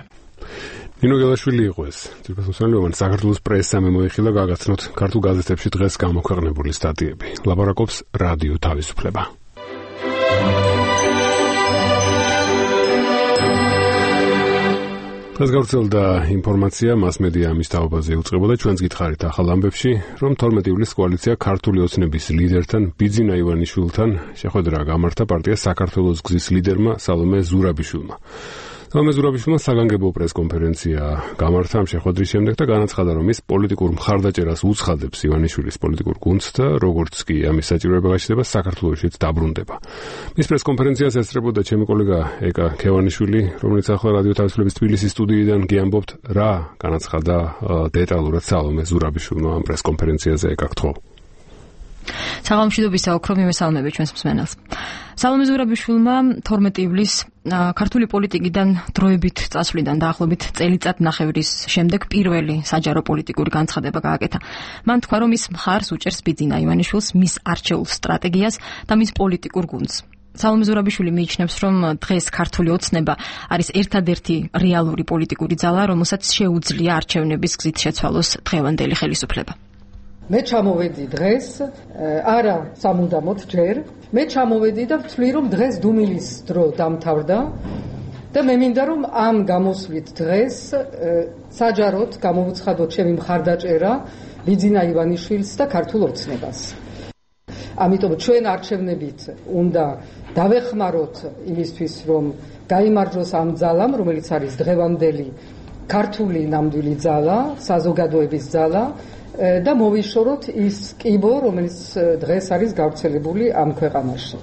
S1: ნინო გელაშვილი იყო ეს. ძირფასმცემლებმა საქართველოს პრესამ მოიხილა გაგაცნოთ ქართულ გაზეთებში დღეს გამოქვეყნებული სტატიები. ლაპარაკობს რადიო თავისუფლება. დღეს გავრცელდა ინფორმაცია მასმედია ამის თაობაზე უწყებოდა ჩვენს გითხარით ახალ ამბებში, რომ თორმეტი ივლისს კოალიცია ქართული ოცნების ლიდერთან ბიძინა ივანიშვილთან შეხვედრა გამართა პარტია საქართველოს გზის ლიდერმა სალომე ზურაბიშვილმა. სალომე ზურაბიშვილმა საგანგებო პრესკონფერენცია გამართა ამ შეხვედრის შემდეგ და განაცხადა, რომ ის პოლიტიკურ მხარდაჭერას უცხადებს ივანიშვილის პოლიტიკურ გუნდს და როგორც კი ამის საჭიროება გაჩნდება, საქართველოშიც დაბრუნდება. მის პრესკონფერენციას ესწრებოდა ჩემი კოლეგა ეკა ქევანიშვილი, რომელიც ახლა რადიო თავისუფლების თბილისის სტუდიიდან გიამბობთ, რა განაცხადა დეტალურად სალომე ზურაბიშვილმა ამ პრესკონფერენციაზე. ეკა გთხოვ.
S10: საღამოშიდობის საოქრო მიმესალმები ჩვენს მსმენელს. სალომე ზურაბიშვილმა თორმეტი ივლისს ქართული პოლიტიკიდან დროებით წასვლიდან დაახლოებით წელიწად ნახევრის შემდეგ პირველი საჯარო პოლიტიკური განცხადება გააკეთა. მან თქვა, რომ ის მხარს უჭერს ბიძინა ივანიშვილს, მის არჩეულ სტრატეგიას და მის პოლიტიკურ გუნდს. სალომე ზურაბიშვილი მიიჩნევს, რომ დღეს ქართული ოცნება არის ერთადერთი რეალური პოლიტიკური ძალა, რომელსაც შეუძლია არჩევნების გზით შეცვალოს დღევანდელი ხელისუფლება.
S3: მე ჩამოვედი დღეს არა სამუდამოდ ჯერ, მე ჩამოვედი და ვთვლი რომ დღეს დუმილის დრო დამთავრდა და მე მინდა რომ ამ გამოსვლით დღეს საჯაროდ გამოვუცხადოთ ჩემი მხარდაჭერა ბიძინა ივანიშვილს და ქართულ ოცნებას. ამიტომ ჩვენ არჩევნებით უნდა დავეხმაროთ იმისთვის რომ გაიმარჯვოს ამ ძალამ, რომელიც არის დღევანდელი ქართული ნამდვილი ძალა, საზოგადოების ძალა და მოვიშოროთ ის კიბო, რომელიც დღეს არის გავრცელებული ამ ქვეყანაში.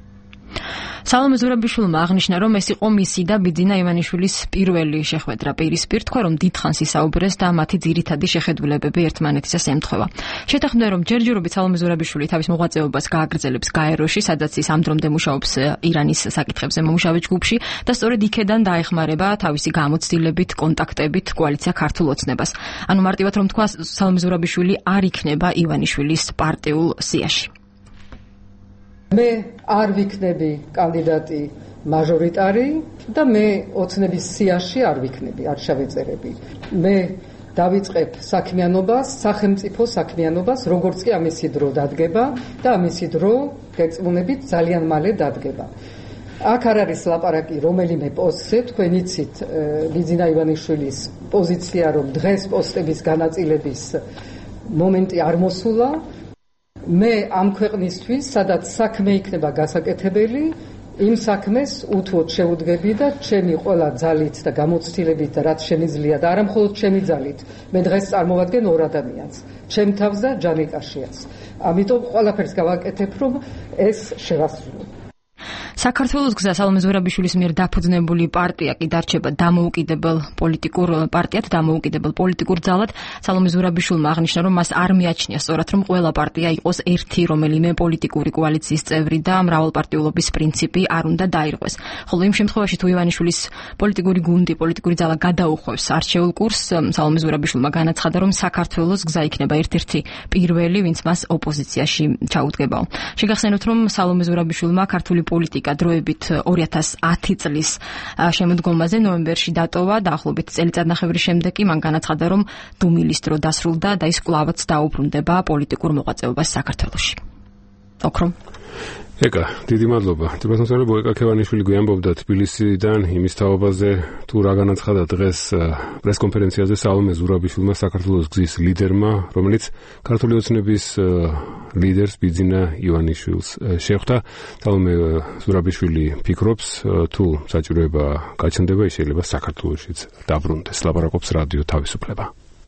S10: სალომე ზურაბიშვილმა აღნიშნა, რომ ეს იყო მისი და ბიძინა ივანიშვილის პირველი შეხვედრა პირისპირ, თქვა, რომ დიდხანს ისაუბრეს და მათი ძირითადი შეხედულებები ერთმანეთისას ემთხვევა. შეთანხმდა, რომ ჯერჯერობით სალომე ზურაბიშვილი თავის მოღვაწეობას გააგრძელებს გაეროში, სადაც ის ამ დრომდე მუშაობს ირანის საკითხებზე მომუშავე ჯგუფში და სწორედ იქედან დაეხმარება თავისი გამოცდილებით, კონტაქტებით კოალიცია ქართულ ოცნებას. ანუ მარტივად რომ თქვა, სალომე ზურაბიშვილი არ იქნება ივანიშვილის პარტიულ სიაში.
S3: მე არ ვიქნები კანდიდატი მაჟორიტარი და მე ოცნების სიაში არ ვიქნები, არ შევეწერები. მე დავიწყებ საქმიანობას, სახელმწიფო საქმიანობას, როგორც კი ამისი დრო დადგება და ამისი დრო გეწმუნებით ძალიან მალე დადგება. აქ არ არის ლაპარაკი რომელიმე პოსტზე, თქვენ იცით ბიძინა ივანიშვილის პოზიცია, რომ დღეს პოსტების განაწილების მომენტი არ მოსულა. მე ამ ქვეყნისთვის, სადაც საქმე იქნება გასაკეთებელი, იმ საქმეს უთუოდ შევუდგები და ჩემი ყველა ძალით და გამოცდილებით და რაც შემიძლია და არა მხოლოდ ჩემი ძალით, მე დღეს წარმოვადგენ ორ ადამიანს, ჩემ თავს და ჯანიკაშიას. ამიტომ ყველაფერს გავაკეთებ, რომ ეს შევასრულო.
S10: საქართველოს გზა სალომე ზურაბიშვილის მიერ დაფუძნებული პარტია კი დარჩება დამოუკიდებელ პოლიტიკურ პარტიად, დამოუკიდებელ პოლიტიკურ ძალად. სალომე ზურაბიშვილმა აღნიშნა, რომ მას არ მიაჩნია სწორად, რომ ყველა პარტია იყოს ერთი რომელიმე პოლიტიკური კოალიციის წევრი და მრავალპარტიულობის პრინციპი არ უნდა დაირღვეს. ხოლო იმ შემთხვევაში, თუ ივანიშვილის პოლიტიკური გუნდი, პოლიტიკური ძალა გადაუხვევს არჩეულ კურსს, სალომე ზურაბიშვილმა განაცხადა, რომ საქართველოს გზა იქნება ერთ-ერთი პირველი, ვინც მას ოპოზიციაში ჩაუდგებაო. შეგახსენოთ, რომ სალომე ზურაბიშვილმა ქართული პოლიტიკა დროებით ორი ათას ათი წლის შემოდგომაზე ნოემბერში დატოვა, დაახლოებით წელიწადნახევრის შემდეგ კი მან განაცხადა, რომ დუმილის დრო დასრულდა და ის კვლავაც დაუბრუნდება პოლიტიკურ მოღვაწეობას საქართველოში. ოქრო
S1: ეკა, დიდი მადლობა. დიპლომატიური ბოიკა ქევანიშვილი გვიამბობდა თბილისიდან იმის თაობაზე, თუ რა განაცხადა დღეს პრესკონფერენციაზე სალომე ზურაბიშვილმა, საქართველოს გზის ლიდერმა, რომელიც ქართული ოცნების ლიდერს ბიძინა ივანიშვილს შეხვდა. სალომე ზურაბიშვილი ფიქრობს, თუ საჭიროება გაჩნდება, ის შეიძლება საქართველოშიც დაბრუნდეს. ლაპარაკობს რადიო თავისუფლება.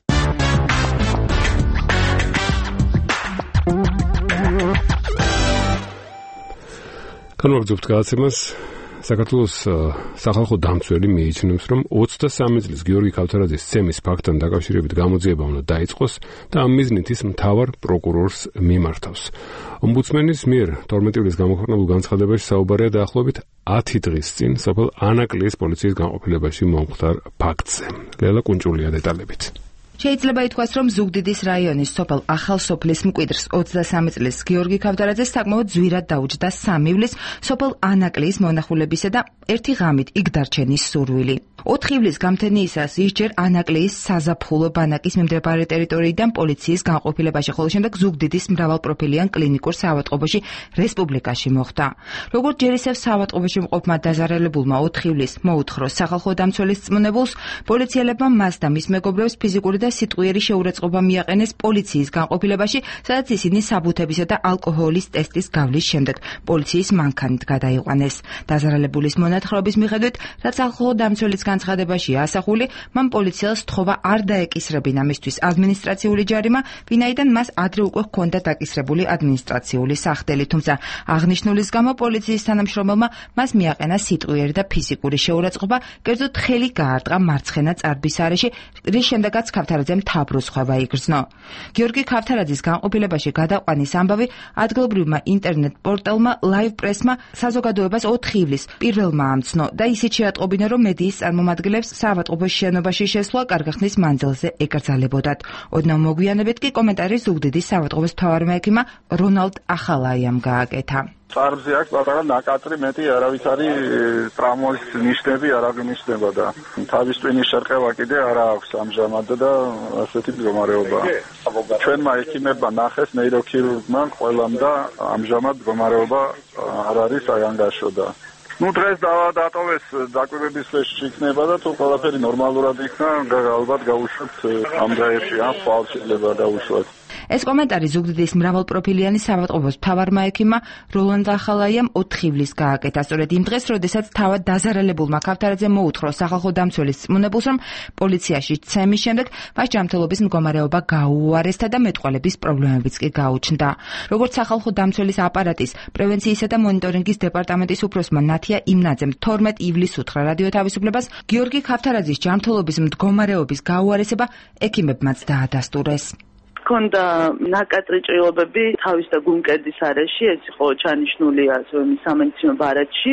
S1: განვაგრძობთ გადაცემას. საქართველოს სახალხო დამცველი მიიჩნევს, რომ ოცდასამი წლის გიორგი ქავთარაძის ცემის ფაქტთან დაკავშირებით გამოძიება უნდა დაიწყოს და ამ მიზნით ის მთავარ პროკურორს მიმართავს. ომბუდსმენის მიერ თორმეტი ივლის გამოქვეყნებულ განცხადებაში საუბარია დაახლოებით ათი დღის წინ სოფელ ანაკლიის პოლიციის განყოფილებაში მომხდარ ფაქტზე. ლელა კუნჭულია დეტალებით.
S16: შეიძლება ითქვას, რომ ზუგდიდის რაიონის სოფელ ახალ სოფლის მკვიდრს ოცდასამი წლის გიორგი ქავთარაძე საკმაოდ ძვირად დაუჯდა სამი ივლის სოფელ ანაკლიის მონახულებისა და ერთი ღამით იქ დარჩენის სურვილი. ოთხი ივლის გამთენიისას ის ჯერ ანაკლიის საზაფხულო ბანაკის მიმდებარე ტერიტორიიდან პოლიციის განყოფილებაში, ხოლო შემდეგ ზუგდიდის მრავალპროფილიან კლინიკურ საავადმყოფოში რესპუბლიკაში მოხვდა. როგორც ჯერ ისევ საავადმყოფოში მყოფმა დაზარალებულმა ოთხი ივლის მოუთხროს სახალხო დამცველის წმუნებულს, პოლიციელებმა მას და მის მეგობრებს ფიზიკური და სიტყვიერი შეურაცხყოფა მიაყენეს პოლიციის განყოფილებაში, სადაც ისინი საბუთებისა და ალკოჰოლის ტესტის გავლის შემდეგ პოლიციის მანქანით გადაიყვანეს. დაზარალებულის მონათხრობის მიხედვით, რაც სახალხო დამცველის განცხადებაშია ასახული, მან პოლიციელს თხოვა არ დაეკისრებინა მისთვის ადმინისტრაციული ჯარიმა, ვინაიდან მას ადრე უკვე ჰქონდა დაკისრებული ადმინისტრაციული სახდელი, თუმცა აღნიშნულის გამო პოლიციის თანამშრომელმა მას მიაყენა სიტყვიერი და ფიზიკური შეურაცხყოფა, კერძოდ ხელი გაარტყა მარცხენა წარბის არეში, რის შემდეგაც ქავთარაძემ თაბრუცხება იგრძნო. გიორგი ქავთარაძის განყოფილებაში გადაყვანის ამბავი ადგილობრივმა ინტერნეტ პორტალმა ლაივ პრესმა საზოგადოებას ოთხი ივლის პირველმა ამცნო და ისიც შეატყობინა, რომ მედიის წარმომადგენლებს საავადმყოფოს შენობაში შესვლა კარგახსნის მანძილზე ეკრძალებოდათ. ოდნავ მოგვიანებით კი კომენტარი ზუგდიდის საავადმყოფოს მთავარმა ექიმმა რონალდ ახალაიამ გააკეთა.
S17: წარბზე აქვს პატარა ნაკაწრი, მეტი არავის არის ტრამვის ნიშნები არ აღინიშნება და თავის ტვინის შერყევა კიდე არ აქვს ამჟამად და ასეთი მდგომარეობაა. ჩვენმა ექიმებმა ნახეს ნეიროქირურგმა ყველამ და ამჟამად მდგომარეობა არ არის საანგაშო და ну დღეს დატოვეს დაკვირვების წესში იქნება და თუ ყველაფერი ნორმალურად იქნა ალბათ გავუშვებთ ამ დღეებში ან სხვა შეიძლება გავუშვათ.
S16: ეს კომენტარი ზუგდიდის მრავალპროფილიანი საავადმყოფოს მთავარმა ექიმმა როლანდ ახალაიამ ოთხი ივლის გააკეთა. სწორედ იმ დღეს, როდესაც თავად დაზარალებულმა ქავთარაძემ მოუთხრა სახალხო დამცველის წმუნებულს, რომ პოლიციაში ცემის შემდეგ მას ჯანმრთელობის მდგომარეობა გაუუარესდა და მეტყველების პრობლემებიც კი გაუჩნდა. როგორც სახალხო დამცველის აპარატის პრევენციისა და მონიტორინგის დეპარტამენტის უფროსმა ნათია იმნაძემ თორმეტ ივლისს უთხრა რადიო თავისუფლებას, გიორგი ქავთარაძის ჯანმრთელობის მდგომარეობის გაუარესება ექიმებმაც დაადასტურეს.
S18: ქონდა ნაკაწრი ჭრილობები თავის და გულმკერდის არეში, ეს იყო ჩანიშნული ასე სამედიცინო ბარათში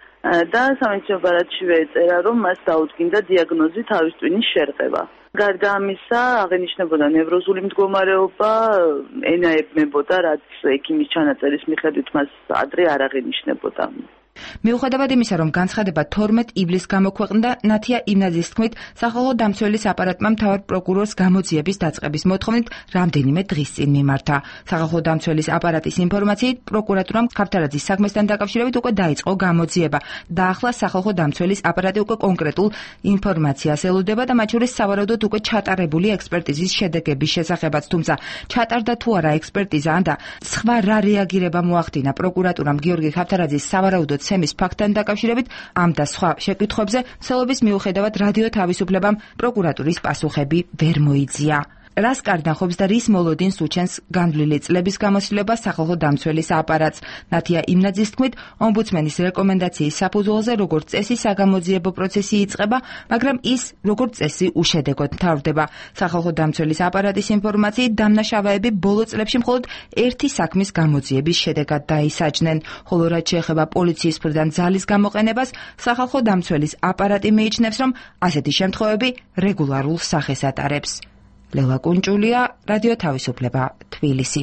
S18: და სამედიცინო ბარათშივე ეწერა, რომ მას დაუდგინდა დიაგნოზი თავის ტვინის შერყევა. გარდა ამისა, აღენიშნებოდა ნევროზული მდგომარეობა, ენაებმებოდა, რაც ექიმის ჩანაწერის მიხედვით მას ადრე არ აღენიშნებოდა.
S16: მიუხედავად იმისა, რომ განცხადება თორმეტ ივლისს გამოქვეყნდა, ნათია იმნაძის თქმით, სახალხო დამცველის აპარატმა მთავარ პროკურორს გამოძიების დაწყების მოთხოვნით რამდენიმე დღის წინ მიმართა. სახალხო დამცველის აპარატის ინფორმაციით, პროკურატურამ ქავთარაძის საქმესთან დაკავშირებით უკვე დაიწყო გამოძიება და ახლა სახალხო დამცველის აპარატი უკვე კონკრეტულ ინფორმაციას ელოდება და მათ შორის სავარაუდოდ უკვე ჩატარებული ექსპერტიზის შედეგების შესახებაც, თუმცა ჩატარდა თუ არა ექსპერტიზა და სხვა რა რეაგირება მოახდინა პროკურატურამ გიორგი ქავთარაძის სავარაუდოდ ცემის ფაქტთან დაკავშირებით ამ და სხვა შეკითხვებზე მსელობის მიუხედავად რადიო თავისუფლებამ პროკურატურის პასუხები ვერ მოიძია. რას კარდნახობს და რის მოლოდინს უჩენს განვლილი წლების გამოცდილება სახალხო დამცველის აპარატს. ნათია იმნაძის თქმით, ომბუდსმენის რეკომენდაციის საფუძველზე როგორც წესი საგამოძიებო პროცესი იწყება, მაგრამ ის როგორც წესი უშედეგოდ მთავრდება. სახალხო დამცველის აპარატის ინფორმაციით, დამნაშავეები ბოლო წლებში მხოლოდ ერთი საქმის გამოძიების შედეგად დაისაჯნენ, ხოლო რაც შეეხება პოლიციის მხრიდან ძალის გამოყენებას, სახალხო დამცველის აპარატი მიიჩნევს, რომ ასეთი შემთხვევები რეგულარულ სახეს ატარებს. ლელა კუნჭულია, რადიო თავისუფლება, თბილისი.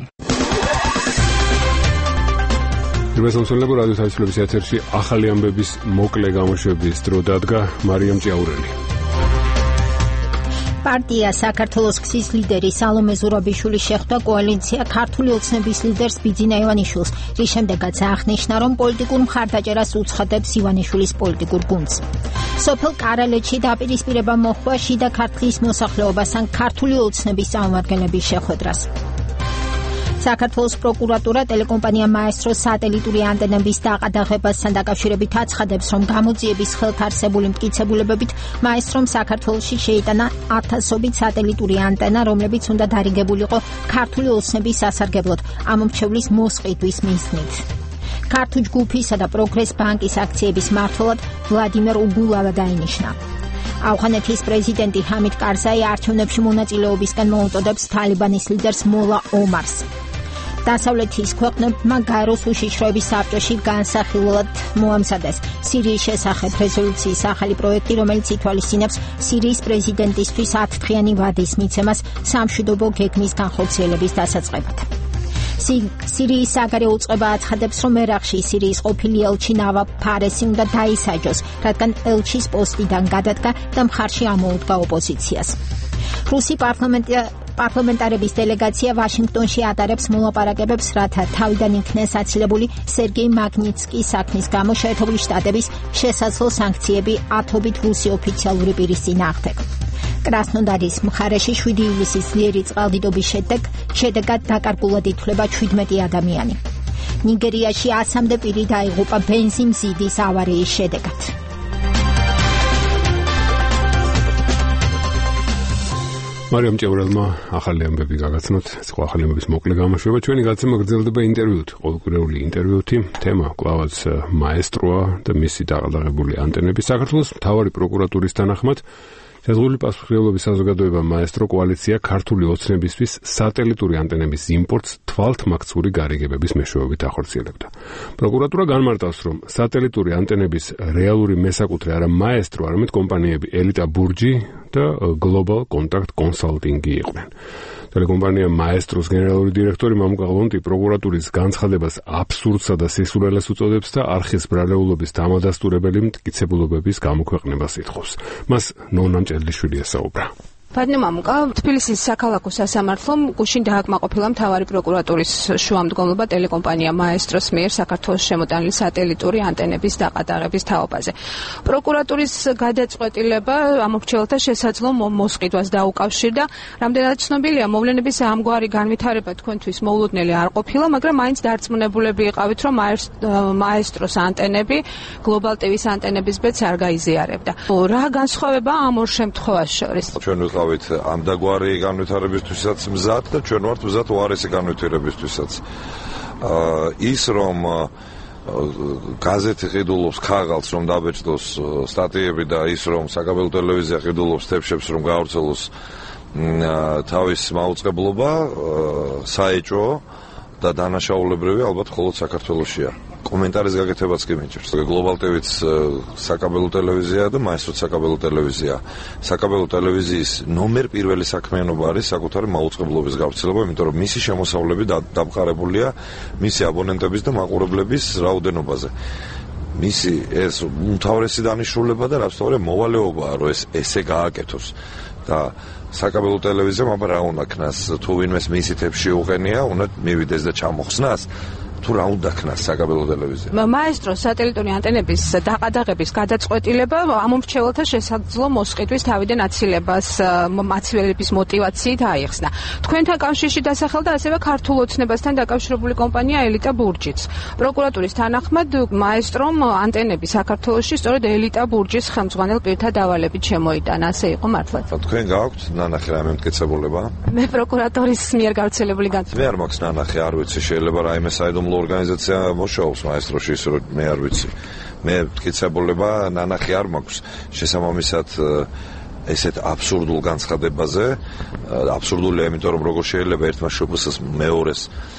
S1: რიბესამსონლებო რადიო თავისუფლების ეთერში ახალი ამბების მოკლე გამოშვების დრო დადგა მარიამ ჭიაურელი.
S2: პარტია საქართველოს გზის ლიდერი სალომე ზურაბიშვილი შეხვდა კოალიცია ქართული ოცნების ლიდერს ბიძინა ივანიშვილს, რის შემდეგაც აღნიშნა, რომ პოლიტიკურ მხარდაჭერას უცხადებს ივანიშვილის პოლიტიკურ გუნდს. სოფელ კარალეთში დაპირისპირება მოხდა შიდა ქართლის მოსახლეობასთან ქართული ოცნების წარმომადგენლების შეხვედრას. საქართველოს პროკურატურა ტელეკომპანია მაესტროს სატელიტური ანტენების დაყადაღებასთან დაკავშირებით აცხადებს, რომ გამოძიების ხელთ არსებული მტკიცებულებებით მაესტრომ საქართველოში შეიტანა ათასობით სატელიტური ანტენა, რომლებიც უნდა დარიგებულიყო ქართული ოცნების სასარგებლოდ ამომრჩევლის მოსყიდვის მიზნით. ქართულ ჯგუფისა და პროგრეს ბანკის აქციების მმართველად ვლადიმერ უგულავა დაინიშნა. ავღანეთის პრეზიდენტი ჰამიდ კარზაი არჩევნებში მონაწილეობისკენ მოუწოდებს თალიბანის ლიდერს მოლა ომარს. დასავლეთის ქვეყნებმა გაეროს უშიშროების საბჭოში განსახილველად მოამზადეს სირიის შესახებ რეზოლუციის ახალი პროექტი, რომელიც ითვალისწინებს სირიის პრეზიდენტისთვის ათდღიანი ვადის მიცემას სამშვიდობო გეგმის განხორციელების დასაწყებად. სირიის საგარეო უწყება აცხადებს, რომ ერაყში სირიის ყოფილი ელჩი ნავაფ ფარესი უნდა დაისაჯოს, რადგან ელჩის პოსტიდან გადადგა და მხარში ამოუდგა ოპოზიციას. რუსი პარლამენტარების დელეგაცია ვაშინგტონში ატარებს მოლაპარაკებებს, რათა თავიდან იქნეს აცილებული სერგეი მაგნიცკის საქმის გამო შეერთებული შტატების შესაძლო სანქციები ათობით რუსი ოფიციალური პირის წინააღმდეგ. კრასნოდარის მხარეში შვიდი ივლისის ძლიერი წყალდიდობის შედეგად დაკარგულად ითვლება ჩვიდმეტი ადამიანი. ნიგერიაში ასამდე პირი დაიღუპა ბენზინმზიდის ავარიის შედეგად.
S1: მარიამ ჭიაურელმა ახალი ამბები გაგაცნოთ, ეს ახალი ამბების მოკლე გამოშვება. ჩვენი გაცემა გრძელდება ინტერვიუთ, ყოველკვირეული ინტერვიუთი. თემა კვლავაც მაესტროა და მისი დაყალაღებული ანტენები. საქართველოს მთავარი პროკურატურის თანახმად შეზღუდული პასუხისმგებლობის საზოგადოება მაესტრო კოალიცია ქართული ოცნებისთვის სატელიტური ანტენების იმპორტს თვალთმაქცური გარიგებების მეშვეობით ახორციელებდა. პროკურატურა განმარტავს, რომ სატელიტური ანტენების რეალური მესაკუთრე არა მაესტრო, არამედ კომპანიები ელიტა ბურჯი და Global Contact Consulting-ი იყვნენ. ტელეკომპანია Maestro-ს გენერალური დირექტორი მამუკა ღლონტი პროკურატურის განცხადებას აბსურდსა და სისულელეს უწოდებს და არხის ბრალეულობის დამადასტურებელი მტკიცებულობების გამოქვეყნებას ითხოვს. მას ნონა მჭედლიშვილი ესაუბრა.
S19: Padne mamuka Tbilisis საქალაქო სასამართლომ გუშინ დააკმაყოფილა მთავარი პროკურატურის შუამდგომლობა ტელეკომპანია Maestro-ს მიერ საქართველოს შემოტანილი სატელიტური ანტენების დაყადაღების თაობაზე. პროკურატურის გადაწყვეტილება ამორჩეულთა შესაძლო მოსყიდვას დაუკავშირდა. რამდენად ცნობილია, მოვლენების ამგვარი განვითარება თქვენთვის მოულოდნელი არ ყოფილა, მაგრამ მაინც დარწმუნებულები იყავით, რომ Maestro-ს ანტენები Global ტი ვის ანტენების ბედს არ გაიზიარებდა. რა განსხვავება ამ ორ შემთხვევას შორის?
S8: ვიყავით ამ დაგვარი განვითარებისთვისაც მზად და ჩვენ ვართ მზად უარესი განვითარებისთვისაც. ის რომ გაზეთი ყიდულობს ქაღალდს რომ დაბეჭდოს სტატიები და ის რომ საკაბელო ტელევიზია ყიდულობს თებშებს რომ გაავრცელოს თავის მაუწყებლობა საეჭვო და დანაშაულებრივი ალბათ მხოლოდ საქართველოშია. კომენტარის გაკეთებაც კი მიჭირს. Global ტი ვის საკაბელო ტელევიზია და Maestro საკაბელო ტელევიზია. საკაბელო ტელევიზიის ნომერ პირველი საქმიანობა არის საკუთარი მაუწყებლობის გავრცელება, იმიტომ რომ მისი შემოსავლები დამყარებულია მისი აბონენტების და მაყურებლების რაოდენობაზე. მისი ეს უმთავრესი დანიშნულება და რაც თორე მოვალეობაა, რომ ეს ესე გააკეთოს. და საკაბელო ტელევიზიამ აბა რა უნდა ქნას, თუ ვინმეს მისი თებში უყენია, უნდა მივიდეს და ჩამოხსნას. თუ რა უნდა ქნას საკაბელო ტელევიზია.
S19: Maestro სატელიტური ანტენების დაყადაღების გადაწყვეტილება ამომრჩეველთა შესაძლო მოსყიდვის თავიდან აცილებას მაცილების мотивაციით აიხსნა. თქვენთან კავშირში დასახელდა ასევე ქართულ ოცნებასთან დაკავშირებული კომპანია ელიტა ბურჯიც. პროკურატურის თანახმად Maestro-მ ანტენები საქართველოში სწორედ ელიტა ბურჯის ხელმძღვანელ პირთა დავალებით შემოიტანა. ასე იყო მართლა?
S8: თქვენ გააქვთ ნანახი რამე მტკიცებულება?
S19: მე პროკურატურის მიერ გავრცელებული განცხადება.
S8: მე არ მაქვს ნანახი, არ ვიცი, შეიძლება რაიმე საიდუმლო ორგანიზაცია მოშაობს Maestro-ში, ისე რომ მე არ ვიცი. მე მტკიცებულება ნანახი არ მაქვს. შესაბამისად ესეთ აბსურდულ განცხადებაზე, აბსურდულია, იმიტომ რომ როგორ შეიძლება ერთმა შპს-ს მეორეს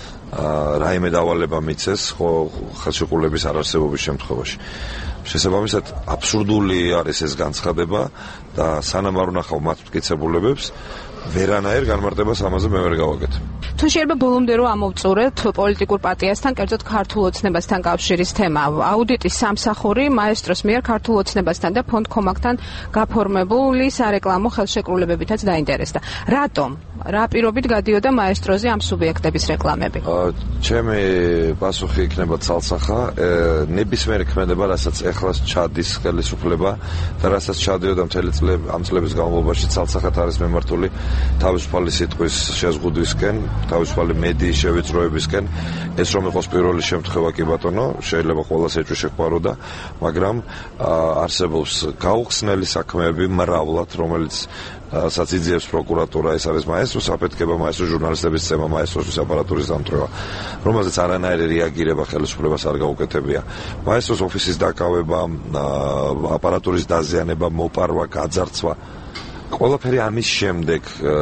S8: რაიმე დავალება მიცეს, ხო ხელშეკრულების არარსებობის შემთხვევაში. შესაბამისად აბსურდული არის ეს განცხადება და სანამ არ ვნახავ მათ მტკიცებულებებს, ვერანაირ განმარტებას ამაზე მე ვერ გავაკეთებ.
S19: თუ შეიძლება ბოლომდე რომ ამოვწურეთ პოლიტიკურ პარტიასთან, კერძოდ ქართულ ოცნებასთან კავშირის თემა. აუდიტის სამსახური Maestro-ს მიერ ქართულ ოცნებასთან და ფონდ კომაკთან გაფორმებული სარეკლამო ხელშეკრულებებითაც დაინტერესდა. რატომ? რა პირობით გადიოდა Maestro-ზე ამ სუბიექტების რეკლამები?
S8: ჩემი პასუხი იქნება ცალსახა. ნებისმიერი ქმედება, რასაც ეხლას ჩადის ხელისუფლება და რასაც ჩადიოდა მთელი წლები ამ წლების განმავლობაში ცალსახად არის მიმართული თავისუფალი სიტყვის შეზღუდვისკენ, თავისუფალი მედიის შევიწროებისკენ. ეს რომ იყოს პირველი შემთხვევა კი ბატონო, შეიძლება ყველას ეჭვი შეგვაროდა, მაგრამ არსებობს გაუხსნელი საქმეები მრავლად, რომელიც სადაც იძიებს პროკურატურა, ეს არის Maestro-ს აფეთქება, Maestro ჟურნალისტების წემა, Maestro-ს აპარატურის დამტვრევა, რომელზეც არანაირი რეაგირება ხელისუფლებას არ გაუკეთებია. Maestro-ს ოფისის დაკავება, აპარატურის დაზიანება, მოპარვა, გაძარცვა. ყველაფერი ამის შემდეგ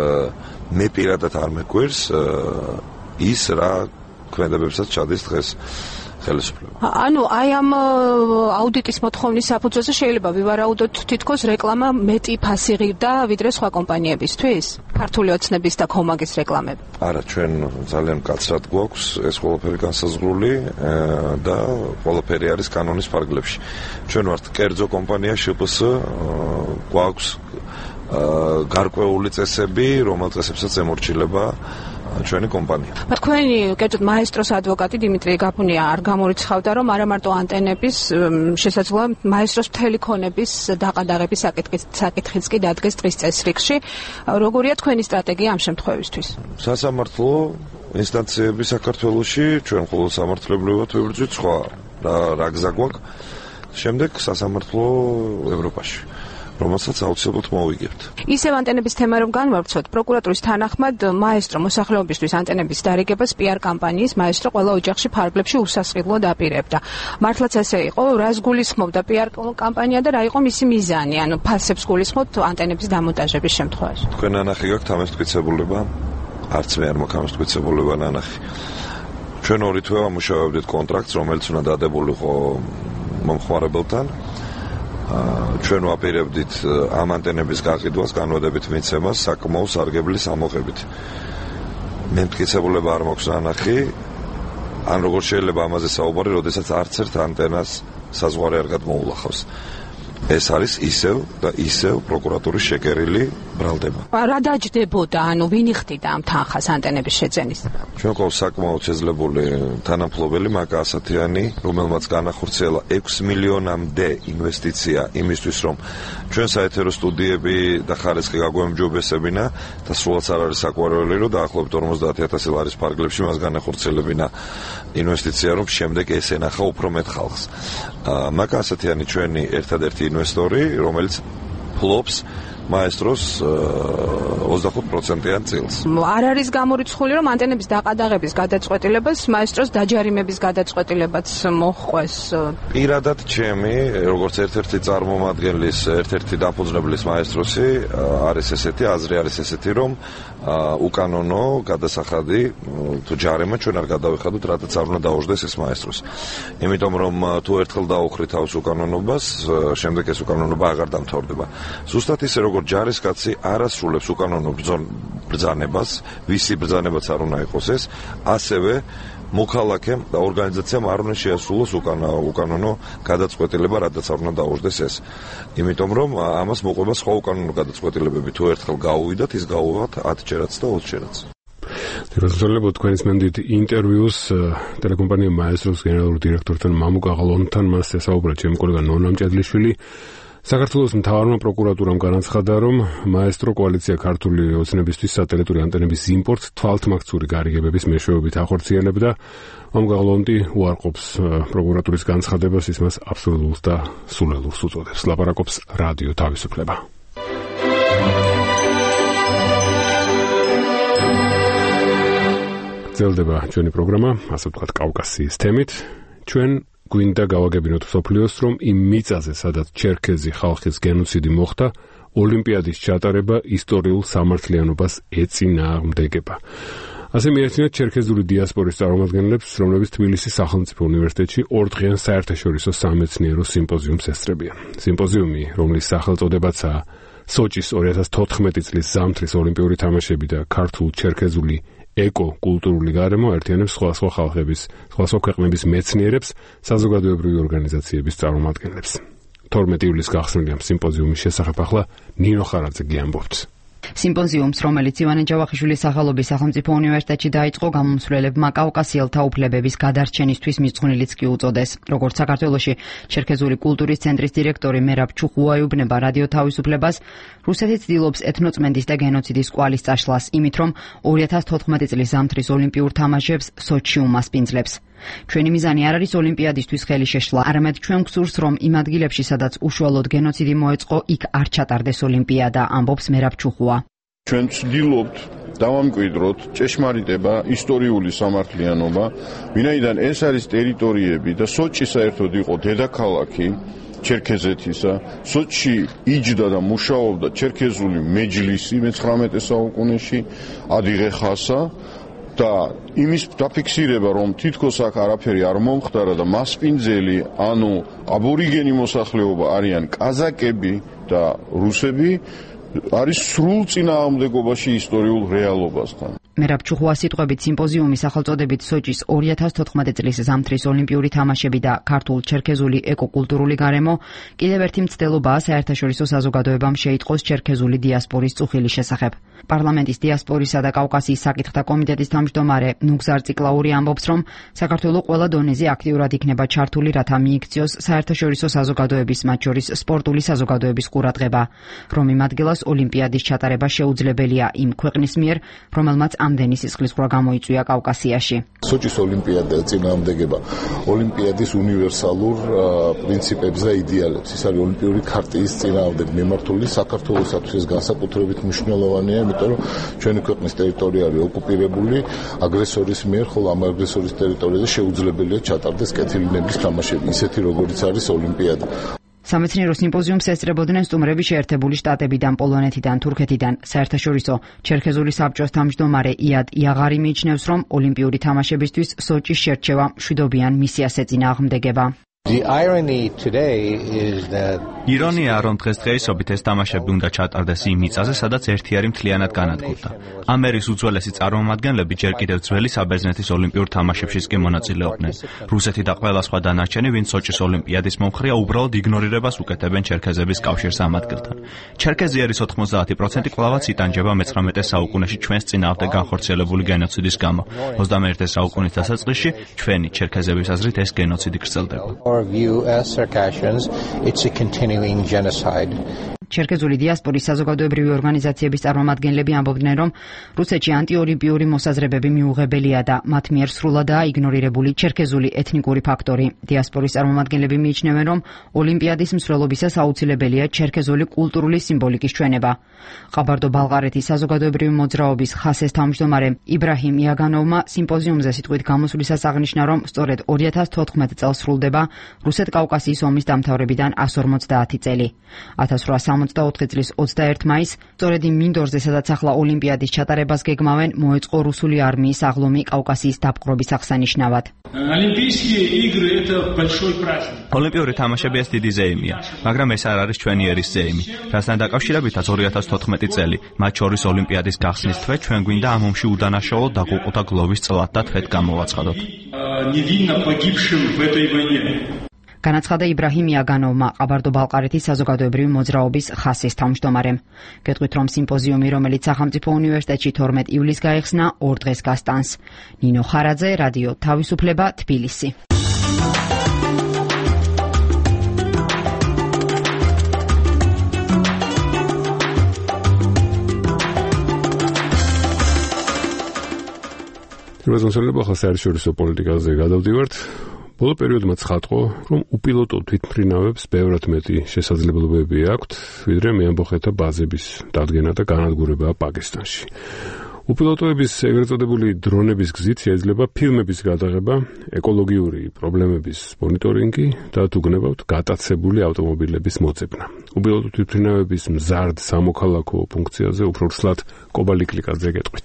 S8: მე პირადად არ მეგვირს ის რა ქმედებებსაც ჩადის დღეს ხელისუფლება.
S19: ანუ აი ამ აუდიტის მოთხოვნის საფუძველზე შეიძლება ვივარაუდოთ თითქოს რეკლამა მეტი ფასი ღირდა ვიდრე სხვა კომპანიებისთვის? ქართული ოცნების და კომაგის რეკლამები.
S8: არა, ჩვენ ძალიან მკაცრად გვაქვს ეს ყველაფერი განსაზღვრული და ყველაფერი არის კანონის ფარგლებში. ჩვენ ვართ კერძო კომპანია შპს, გვაქვს გარკვეული წესები, რომელ წესებსაც ემორჩილება ჩვენი კომპანია.
S19: თქვენი კერძოდ Maestro-ს ადვოკატი დიმიტრი გაფუნია არ გამორიცხავდა, რომ არა მარტო ანტენების შესაძლოა Maestro-ს მთელი ქონების დაყადაღების საკითხიც კი დადგეს დღის წესრიგში. როგორია თქვენი სტრატეგია ამ შემთხვევისთვის?
S8: სასამართლო ინსტანციები საქართველოში ჩვენ ყოველ სამართლებრივად ვიბრძვით, სხვა რა გზა გვაქვს. შემდეგ სასამართლო ევროპაში. რომელსაც აუცილებლად მოვიგებთ.
S19: ისევ ანტენების თემა რომ განვავრცოთ, პროკურატურის თანახმად Maestro მოსახლეობისთვის ანტენების დარიგებას პი არ კამპანიის Maestro ყველა ოჯახში ფარგლებში უსასყიდლოდ აპირებდა. მართლაც ასე იყო, რას გულისხმობდა პი არ კამპანია და რა იყო მისი მიზანი, ანუ ფასებს გულისხმობთ ანტენების დამონტაჟების შემთხვევაში.
S8: თქვენ ნანახი გაქვთ ამას მტკიცებულება? არც მე არ მაქვს ამას მტკიცებულება ნანახი. ჩვენ ორი თვე ვამუშავებდით კონტრაქტს, რომელიც უნდა დადებულიყო მომხმარებელთან. ჩვენ ვაპირებდით ამ ანტენების გაყიდვას, განვადებით მიცემას საკმაო სარგებლის ამოღებით. მე მტკიცებულება არ მაქვს ნანახი, ან როგორ შეიძლება ამაზე საუბარი, როდესაც არც ერთ ანტენას საზღვარი არ გადმოულახავს. ეს არის ისევ და ისევ პროკურატურის შეკერილი ბრალდება.
S19: რა დაჯდებოდა, ანუ ვინ იხდიდა ამ თანხას ანტენების შეძენის?
S8: ჩვენ ყავს საკმაოდ შეძლებული თანამფლობელი მაკა ასათიანი, რომელმაც განახორციელა ექვს მილიონამდე ინვესტიცია იმისთვის, რომ ჩვენ საეთერო სტუდიები და ხარისხი გაგვემჯობესებინა და სულაც არ არის საკვირველი, რომ დაახლოებით ორმოცდაათი ათასი ლარის ფარგლებში მას განახორციელებინა ინვესტიცია, რომ შემდეგ ეს ენახა უფრო მეტ ხალხს. მაკა ასათიანი ჩვენი ერთადერთი ინვესტორი, რომელიც ფლობს მაესტროს ოცდახუთ პროცენტიან წილს.
S19: არ არის გამორიცხული, რომ ანტენების დაყადაღების გადაწყვეტილებას მაესტროს დაჯარიმების გადაწყვეტილებაც მოჰყვეს.
S8: პირადად ჩემი, როგორც ერთ-ერთი წარმომადგენლის, ერთ-ერთი დაფუძნებლის მაესტროსი არის ესეთი, აზრი არის ესეთი, რომ უკანონო გადასახადი თუ ჯარიმა ჩვენ არ გადავიხადოთ, რადგან არ უნდა დაუждდეს ეს მაესტროს. იმიტომ რომ თუ ერთხელ დაუხრი თავს უკანონობას, შემდეგ ეს უკანონობა აღარ დამთავრდება. ზუსტად ისე როგორც ჯარისკაცი არ ასრულებს უკანონო ბრძანებას, ვისი ბრძანებაც არ უნდა იყოს ეს, ასევე მოქალაქემ და ორგანიზაციამ არ უნდა შეასრულოს უკანონო გადაწყვეტილება, რადგან არ უნდა დაუждდეს ეს. იმიტომ რომ ამას მოყვება სხვა უკანონო გადაწყვეტილებები, თუ ერთხელ გაუვიდათ, ის გაუვათ ათჯერაც და ოცჯერაც.
S1: როზოლებო თქვენის მენდით ინტერვიუს ტელეკომპანია მაესტროს გენერალური დირექტორთან მამუკა ღლონთან მას ესაუბრა ჩემი კოლეგა ნონა მჭედლიშვილი. საქართველოს მთავარმა პროკურატურამ განაცხადა, რომ მაესტრო კოალიცია ქართული ოცნებისთვის სატელიტური ანტენების იმპორტს თვალთმაქცური გარიგებების მეშვეობით ახორციელებდა. მამუკა ღლონტი უარყოფს პროკურატურის განცხადებას, ის მას აბსურდულს და სულელურს უწოდებს. ლაპარაკობს რადიო თავისუფლება. გრძელდება ჩვენი პროგრამა, ასე ვთქვათ, კავკასიის თემით. ჩვენ გვინდა გავაგებინოთ მსოფლიოს, რომ იმ მიწაზე, სადაც ჩერქეზი ხალხის გენოციდი მოხდა, ოლიმპიადის ჩატარება ისტორიულ სამართლიანობას ეწინააღმდეგება. ასე მიეცინათ ჩერქეზული დიასპორის წარმომადგენლებს, რომლებიც თბილისის სახელმწიფო უნივერსიტეტში ორდღიან საერთაშორისო სამეცნიერო სიმპოზიუმს ესწრებიან. სიმპოზიუმი, რომლის სახელწოდებაცაა სოჭის ორი ათას თოთხმეტი წლის ზამთრის ოლიმპიური თამაშები და ქართულ ჩერქეზული ეკო-კულტურული გარემო ერთიანებს სხვადასხვა ხალხების, სხვადასხვა ქვეყნების მეცნიერებს, საზოგადოებრივი ორგანიზაციების წარმომადგენლებს. თორმეტი ივლისს გახსნილია სიმპოზიუმის შესახებ, ახლა ნინო ხარაძე გიამბობს.
S16: სიმპოზიუმს, რომელიც ივანე ჯავახიშვილის სახელობის სახელმწიფო უნივერსიტეტში დაიწყო, გამომცვლელებმა კავკასიელთა უფლებების გადარჩენისთვის მიძღვნილიც კი უწოდეს. როგორც საქართველოში ჩერქეზული კულტურის ცენტრის დირექტორი მერაბ ჩუხუა ეუბნება რადიო თავისუფლებას, რუსეთი ცდილობს ეთნოწმენდის და გენოციდის კვალის წაშლას იმით, რომ ორი ათას თოთხმეტი წლის ზამთრის ოლიმპიურ თამაშებს სოჩში უმასპინძლებს. ჩვენი მიზანი არ არის ოლიმპიადისთვის ხელი შეშლა, არამედ ჩვენ გვსურს, რომ იმ ადგილებში, სადაც უშუალოდ გენოციდი მოეწყო, იქ არ ჩატარდეს ოლიმპიადა, ამბობს მერაბ ჩუხუა.
S20: ჩვენ ვცდილობთ დავამკვიდროთ ჭეშმარიტება, ისტორიული სამართლიანობა, ვინაიდან ეს არის ტერიტორიები და სოჭი საერთოდ იყო დედაქალაქი ჩერქეზეთისა. სოჭში იჯდა და მუშაობდა ჩერქეზული მეჯლისი მეცხრამეტე საუკუნეში, ადიღე ხასა და იმის დაფიქსირება, რომ თითქოს აქ არაფერი არ მომხდარა და მასპინძელი, ანუ აბორიგენი მოსახლეობა არიან კაზაკები და რუსები, არის სრულ წინააღმდეგობაში ისტორიულ რეალობასთან.
S16: მერაბ ჩუხუას სიტყვებით სიმპოზიუმის სახელწოდებით სოჭის ორი ათას თოთხმეტი წლის ზამთრის ოლიმპიური თამაშები და ქართულ ჩერქეზული ეკო-კულტურული გარემო კიდევ ერთი მცდელობაა საერთაშორისო საზოგადოებამ შეიტყოს ჩერქეზული დიასპორის წუხილის შესახებ. პარლამენტის დიასპორისა და კავკასიის საკითხთა კომიტეტის თავმჯდომარე ნუგზარ ციკლაური ამბობს, რომ საქართველოს ყველა დონეზე აქტიურად იქნება ჩართული, რათა მიიქციოს საერთაშორისო საზოგადოების, მათ შორის სპორტული საზოგადოების ყურადღება, რომ იმ ადგილას ოლიმპიადის ჩატარება შეუძლებელია იმ ქვეყნის მიერ, რომელმაც ამდენი სისხლისღვრა გამოიწვია კავკასიაში.
S21: სოჭის ოლიმპიადა წინააღმდეგება ოლიმპიადის უნივერსალურ პრინციპებს და იდეალებს. ის არის ოლიმპიური ქარტიის წინააღმდეგ მიმართული საქართველოსათვის განსაკუთრებით მნიშვნელოვანია, იმიტომ რომ ჩვენი ქვეყნის ტერიტორია არის ოკუპირებული აგრესორის მიერ, ხოლო ამ აგრესორის ტერიტორიაზე შეუძლებელია ჩატარდეს კეთილინების თამაშები, ისეთი როგორიც არის ოლიმპიადა.
S16: სამეცნიერო სიმპოზიუმს ესწრებოდნენ სტუმრები შეერთებული შტატებიდან, პოლონეთიდან, თურქეთიდან. საერთაშორისო ჩერქეზული საბჭოს თავმჯდომარე იად იაღარი მიიჩნევს, რომ ოლიმპიური თამაშებისთვის სოჭის შერჩევა მშვიდობიან მისიას ეწინააღმდეგება.
S5: The irony today is that
S22: ირონია რომ დღესდღეობით ეს თამაშები უნდა ჩატარდეს იმ მიწაზე, სადაც ერთი არი მთლიანად განადგურდა. ამერის უძველესი წარმომადგენლები ჯერ კიდევ ძველი საბერძნეთის ოლიმპიურ თამაშებშიც კი მონაწილეობდნენ. რუსეთი და ყველა სხვა დანარჩენი, ვინც სოჭის ოლიმპიადის მომხრეა, უბრალოდ იგნორირებას უკეთებენ ჩერქეზების კავშირს ამ ადგილთან. ჩერქეზი არის ოცდაათი პროცენტი კვლავაც იტანჯება მეცხრამეტე საუკუნეში ჩვენს წინააღმდეგ განხორციელებული გენოციდის გამო. ოცდამეერთე საუკუნის დასაწყისში ჩვენი ჩერქეზების აზრით ეს გენოციდი გრძელდება.
S5: our view as Circassians, it's a continuing genocide.
S16: ჩერქეზული დიასპორის საზოგადოებრივი ორგანიზაციების წარმომადგენლები ამბობდნენ, რომ რუსეთში ანტიოლიმპიური მოსაზრებები მიუღებელია და მათ მიერ სრულადაა იგნორირებული ჩერქეზული ეთნიკური ფაქტორი. დიასპორის წარმომადგენლები მიიჩნევენ, რომ ოლიმპიადის მსვლელობისას აუცილებელია ჩერქეზული კულტურული სიმბოლიკის ჩვენება. ყაბარდო-ბალყარეთის საზოგადოებრივი მოძრაობის ხასეს თავმჯდომარე იბრაჰიმ იაგანოვმა სიმპოზიუმზე სიტყვით გამოსვლისას აღნიშნა, რომ სწორედ ორი ათას თოთხმეტ წელს სრულდება რუსეთ-კავკასიის ომის დამთავრებიდან εκατს ორმოცდაათი წელი. ათას რვაასა სამოცდაოთხი წლის ოცდაერთი მაისს, სწორედ იმ მინდორზე, სადაც ახლა ოლიმპიადის ჩატარებას გეგმავენ, მოეწყო რუსული არმიის აღლომი კავკასიის დაპყრობის აღსანიშნავად.
S22: ოლიმპიური თამაშები ეს დიდი ზეიმია, მაგრამ ეს არ არის ჩვენი ერის ზეიმი, რასთან დაკავშირებითაც ორი ათას თოთხმეტი წელი, მათ შორის ოლიმპიადის გახსნის თვე, ჩვენ გვინდა ამ ომში უდანაშაულოდ დაღუპულთა გლოვის წლად და თვედ გამოვაცხადოთ. განაცხადა იბრაჰიმ იაგანოვმა, ყაბარდო-ბალყარეთის საზოგადოებრივი მოძრაობის ხასის თავმჯდომარემ. გეტყვით, რომ სიმპოზიუმი, რომელიც სახელმწიფო უნივერსიტეტში თორმეტ ივლისს გაიხსნა, ორ დღეს გასტანს. ნინო ხარაძე, რადიო თავისუფლება, თბილისი.
S1: როზონსელება ხასარშორისო პოლიტიკაზე გადავდივართ. ბოლო პერიოდმა ცხადყო, რომ უპილოტო თვითმფრინავებს ბევრად მეტი შესაძლებლობები აქვთ, ვიდრე მეამბოხეთა ბაზების დადგენა და განადგურება პაკისტანში. უპილოტოების ეგრეთ წოდებული დრონების გზით შეიძლება ფილმების გადაღება, ეკოლოგიური პრობლემების მონიტორინგი და თუ გნებავთ გატაცებული ავტომობილების მოძებნა. უპილოტო თვითმფრინავების მზარდ სამოქალაქო ფუნქციაზე უფრო სლად კობალიკლიკაძე გეტყვით.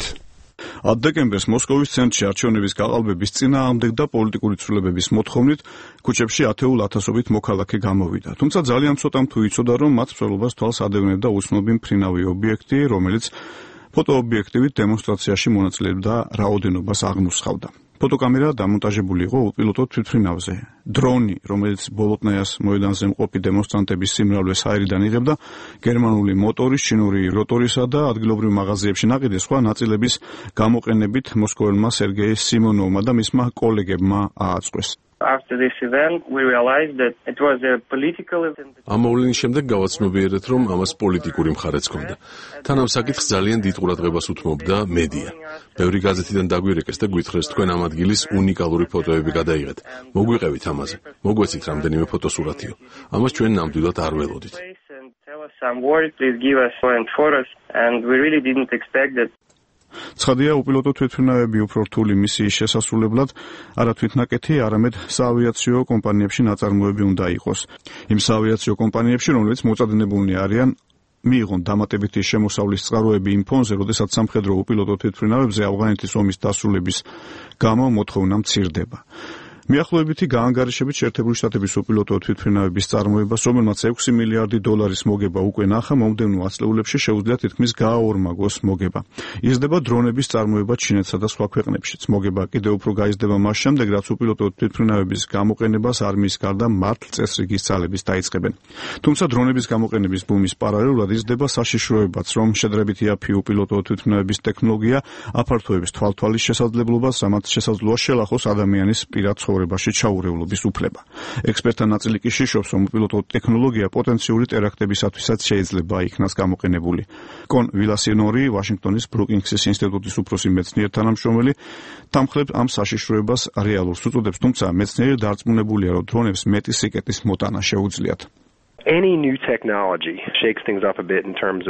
S23: ათ დეკემბერს მოსკოვის ცენტრში არჩევნების გაყალბების წინააღმდეგ და პოლიტიკური ცვლილებების მოთხოვნით ქუჩებში ათეულ ათასობით მოქალაქე გამოვიდა. თუმცა ძალიან ცოტამ თუ იცოდა, რომ მათ მსვლელობას თვალს ადევნებდა უცნობი მფრინავი ობიექტი, რომელიც ფოტოობიექტივით დემონსტრაციაში მონაწილეობდა რაოდენობას აღნუსხავდა. ფოტოკამერა დამონტაჟებული იყო უპილოტო თვითმფრინავზე. დრონი, რომელიც ბოლოტნაიას მოედანზე მყოფი დემონსტრანტების სიმრავლეს აერიდან იღებდა, გერმანული მოტორის, ჩინური როტორისა და ადგილობრივ მაღაზიებში ნაყიდე სხვა ნაწილების გამოყენებით მოსკოველმა სერგეი სიმონოვმა და მისმა კოლეგებმა ააწყვეს.
S24: After this event, we realized that it was a political event.
S6: ამ მოვლენის შემდეგ გავაცნობიერეთ, რომ ამას პოლიტიკური მხარეც ჰქონდა. თან ამ საკითხს ძალიან დიდ ყურადღებას უთმობდა მედია. ბევრი გაზეთიდან დაგვირეკეს და გვითხრეს თქვენ ამ ადგილის უნიკალური ფოტოები გადაიღეთ. მოგვიყევით ამაზე. მოგვეცით რამდენიმე ფოტოსურათიო. ამას ჩვენ ნამდვილად არ ველოდით.
S24: Some words, please give us and photos, and we really didn't expect that.
S23: ცხადია, უპილოტო თვითმფრინავები უფრო რთული მისიის შესასრულებლად არა თვითნაკეთი, არამედ საავიაციო კომპანიებში ნაწარმოები უნდა იყოს. იმ საავიაციო კომპანიებში, რომლებიც მოწადინებულნი არიან, მიიღონ დამატებითი შემოსავლის წყაროები იმ ფონზე, როდესაც სამხედრო უპილოტო თვითმფრინავებზე ავღანეთის ომის დასრულების გამო მოთხოვნა მცირდება. მიახლოებითი გაანგარიშებით შეერთებული შტატების უპილოტო თვითმფრინავების წარმოებას, რომელმაც ექვსი მილიარდი დოლარის მოგება უკვე ნახა, მომდევნო ათწლეულებში შეუძლია თითქმის გააორმაგოს მოგება. იზრდება დრონების წარმოება ჩინეთსა და სხვა ქვეყნებშიც. მოგება კიდევ უფრო გაიზრდება მას შემდეგ, რაც უპილოტო თვითმფრინავების გამოყენებას არმიის გარდა მართლ წესრიგის ძალების დაიწყებენ. თუმცა დრონების გამოყენების ბუმის პარალელურად იზრდება საშიშროებაც, რომ შედარებით იაფი უპილოტო თვითმფრინავების ტექნოლოგია აფართოებს თვალთვალის შესაძლებლობას, რამაც შესაძლოა შელახოს ადამიანის პირად ცხოვრებაში ჩაურევლობის უფლება. ექსპერტთა ნაწილი კი შიშობს, რომ უპილოტო ტექნოლოგია პოტენციური ტერაქტებისათვისაც შეიძლება იქნას გამოყენებული. კონ ვილასინორი, ვაშინგტონის ბრუკინგსის ინსტიტუტის უფროსი მეცნიერ თანამშრომელი, დამხლებ ამ საშიშროებას რეალურს უწოდებს, თუმცა მეცნიერი დარწმუნებულია, რომ დრონებს მეტი სიკეთის მოტანა შეუძლიათ.
S25: Any new technology shakes things up a bit in terms of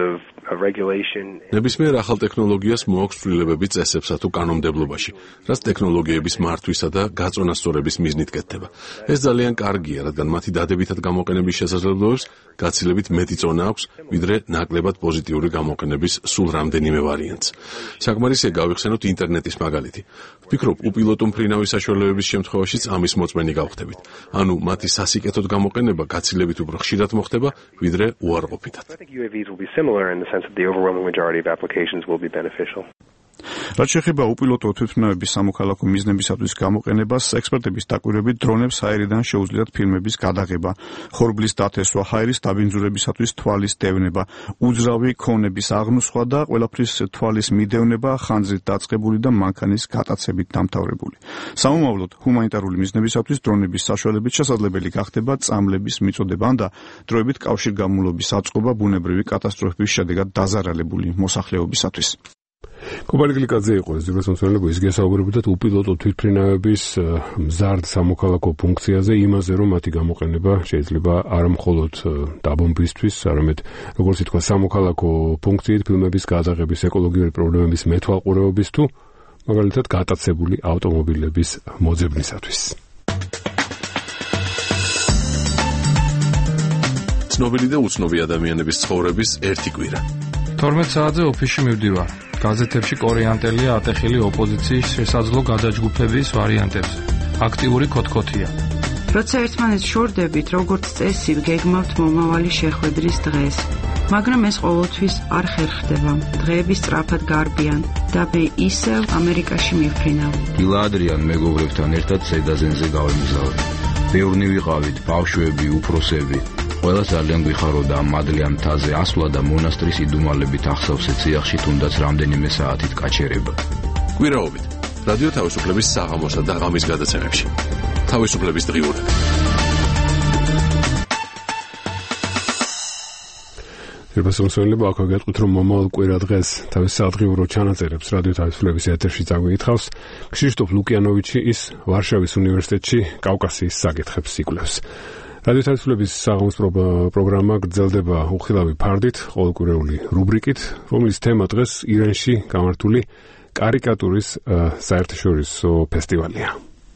S9: of regulation.
S6: ნებისმიერ ახალ ტექნოლოგიას მოაქვს ცვლილებები წესებსა თუ კანონმდებლობაში, რაც ტექნოლოგიების მართვისა და გაწონასწორების მიზნით კეთდება. ეს ძალიან კარგია, რადგან მათი დადებითად გამოყენების შესაძლებლობებს გაცილებით მეტი წონა აქვს, ვიდრე ნაკლებად პოზიტიური გამოყენების სულ რამდენიმე ვარიანტს. საკმარისია გავიხსენოთ ინტერნეტის მაგალითი. ვფიქრობ, უპილოტო მფრინავის საშუალებების შემთხვევაშიც ამის მოწმენი გავხდებით. ანუ მათი სასიკეთოდ გამოყენება გაცილებით უფრო ხშირად მოხდება, ვიდრე უარყოფითად.
S9: I think U A Vs will be similar in the sense that the overwhelming majority of applications will be beneficial.
S23: რაც შეეხება უპილოტო თვითმფრინავების სამოქალაქო მიზნებისათვის გამოყენებას, ექსპერტების დაკვირვებით დრონებს ჰაერიდან შეუძლიათ ფილმების გადაღება, ხორბლის დათესვა, ჰაერის დაბინძურებისათვის თვალის დევნება, უძრავი ქონების აღნუსხვა და ყველაფრის თვალის მიდევნება ხანძრით დაწყებული და მანქანის გატაცებით დამთავრებული. სამომავლოდ, ჰუმანიტარული მიზნებისათვის დრონების საშუალებით შესაძლებელი გახდება წამლების მიწოდება და დროებით კავშირგამულობის აწყობა ბუნებრივი კატასტროფების შედეგად დაზარალებული მოსახლეობისათვის.
S1: კობალი გლიკაძე იყო ეს ძირითადად ის გესაუბრებოდა უპილოტო თვითმფრინავების მზარდ სამოქალაქო ფუნქციაზე, იმაზე რომ მათი გამოყენება შეიძლება არა მხოლოდ დაბომბვისთვის, არამედ როგორც ითქვა სამოქალაქო ფუნქციით ფილმების გადაღების, ეკოლოგიური პრობლემების მეთვალყურეობის თუ მაგალითად გატაცებული ავტომობილების მოძებნისათვის.
S6: ცნობილი და უცნობი ადამიანების ცხოვრების ერთი კვირა.
S11: თორმეტ საათზე ოფისში მივდივარ. გაზეთებში კორეანტელია ატეხილი ოპოზიციის შესაძლო გადაჯგუფების ვარიანტებზე. აქტიური კოთკოთია.
S12: როცა ერთმანეთს შორდებით, როგორც წესი, გეგმავთ მომავალი შეხვედრის დღეს. მაგრამ ეს ყოველთვის არ ხერხდება. დღეები სწრაფად გარბიან და მე ისევ ამერიკაში მივფრინავ.
S13: დილა ადრიან მეგობრებთან ერთად ზედაზენზე გავემგზავრე. ბევრნი ვიყავით, ბავშვები, უფროსები. ყველა ძალიან გვიხაროდა მადლიან მთაზე ასვლა და მონასტრის იდუმალებით ახსავსე ციახში თუნდაც რამდენიმე საათით გაჩერება.
S6: კვირაობით რადიო თავისუფლების საღამოსა და ღამის გადაცემებში. თავისუფლების დღიურები.
S1: ერბასონსოილება აქ გეტყვით რომ მომავალ კვირა დღეს თავის სადღიურო ჩანაწერებს რადიო თავისუფლების ეთერში წაგვიითხავს. ქსიშტოფ ლუკიანოვიჩი ის ვარშავის უნივერსიტეტში კავკასიის საკითხებს იკვლევს. რადიო თავისუფლების საღამოს პროგრამა გრძელდება უხილავი ფარდით, ყოველკვირეული რუბრიკით, რომლის თემა დღეს ირანში გამართული კარიკატურის საერთაშორისო ფესტივალია.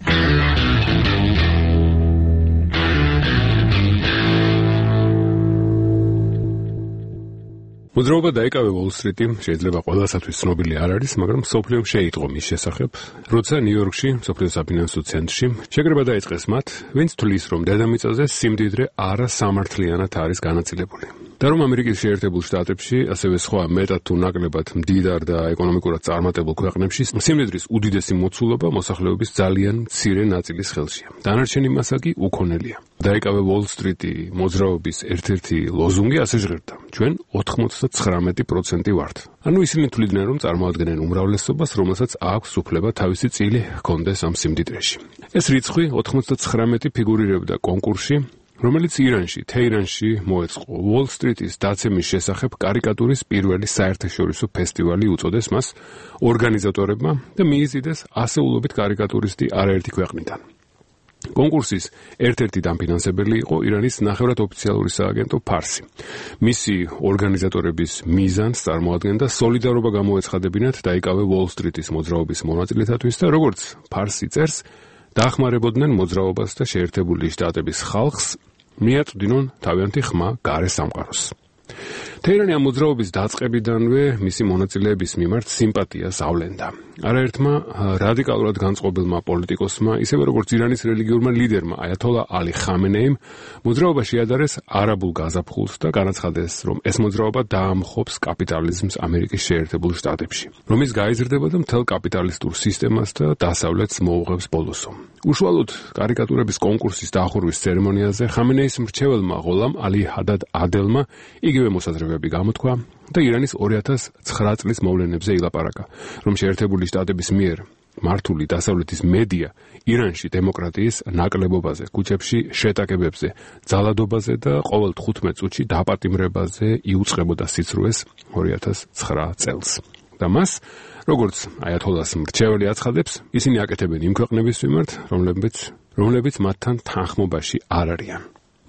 S1: მოძრაობა დაიკავე ვოლ-სტრიტი, შეიძლება ყველასათვის ცნობილი არ არის, მაგრამ მსოფლიომ შეიტყო მის შესახებ, როცა ნიუ-იორკში, მსოფლიოს საფინანსო ცენტრში, შეკრება დაიწყეს მათ, ვინც თვლის, რომ დედამიწაზე სიმდიდრე არასამართლიანად არის განაწილებული. და რომ ამერიკის შეერთებულ შტატებში, ასევე სხვა მეტად თუ ნაკლებად მდიდარ და ეკონომიკურად წარმატებულ ქვეყნებში სიმდიდრის უდიდესი მოცულობა მოსახლეობის ძალიან მცირე ნაწილის ხელშია. დანარჩენი მასა კი უქონელია. დაიკავე ვოლ-სტრიტი მოძრაობის ერთ-ერთი ლოზუნგი ასე ჟღერდა: ჩვენ ოცდათხმეტი პროცენტი ვართ. ანუ ისინი თვლიდნენ, რომ წარმოადგენენ უმრავლესობას, რომელსაც აქვს უფლება თავისი წილი ჰქონდეს ამ სიმდიდრეში. ეს რიცხვი ოცდათხმეტი ფიგურირებდა კონკურსში, რომელიც ირანში, თეირანში მოეწყო. ვოლ-სტრიტის დაცემის შესახებ კარიკატურის პირველი საერთაშორისო ფესტივალი უწოდეს მას ორგანიზატორებმა და მიიზიდეს ასეულობით კარიკატურისტი არაერთი ქვეყნიდან. კონკურსის ერთ-ერთი დამფინანსებელი იყო ირანის ნახევრად ოფიციალური სააგენტო ფარსი. მისი ორგანიზატორების მიზანს წარმოადგენდა სოლიდარობა გამოეცხადებინათ დაიკავე ვოლ-სტრიტის მოძრაობის მონაწილეთათვის და როგორც ფარსი წერს, დაახმარებოდნენ მოძრაობას და შეერთებული შტატების ხალხს, მიაწვდინონ თავიანთი ხმა გარე სამყაროს. თეირანი ამ მოძრაობის დაწყებიდანვე მისი მონაწილეების მიმართ სიმპათიას ავლენდა. არაერთმა რადიკალურად განწყობილმა პოლიტიკოსმა, ისევე როგორც ირანის რელიგიურმა ლიდერმა აიათოლა ალი ხამენეიმ, მოძრაობა შეადარეს არაბულ გაზაფხულს და განაცხადეს, რომ ეს მოძრაობა დაამხობს კაპიტალიზმს ამერიკის შეერთებულ შტატებში, რომ ის გაიზრდებოდა მთელ კაპიტალისტურ სისტემას და დასავლეთს მოუღებს ბოლოსო. უშუალოდ კარიკატურების კონკურსის დახურვის ცერემონიაზე ხამენეის მრჩეველმა ღოლამ ალი ჰადად ადელმა იგივე მოსაზრებები გამოთქვა და ირანის ორი ათას ცხრა წლის მოვლენებზე ილაპარაკა, რომ შეერთებული შტატების მიერ მართული დასავლეთის მედია ირანში დემოკრატიის ნაკლებობაზე, ქუჩებში შეტაკებებზე, ძალადობაზე და ყოველ თხუთმეტ წუთში დაპატიმრებაზე იუწყებოდა სიცრუეს ორი ათას ცხრა წელს. და მას, როგორც აიათოლას მრჩეველი აცხადებს, ისინი აკეთებენ იმ ქვეყნების მიმართ, რომლებიც რომლებიც მათთან თანხმობაში არ არიან.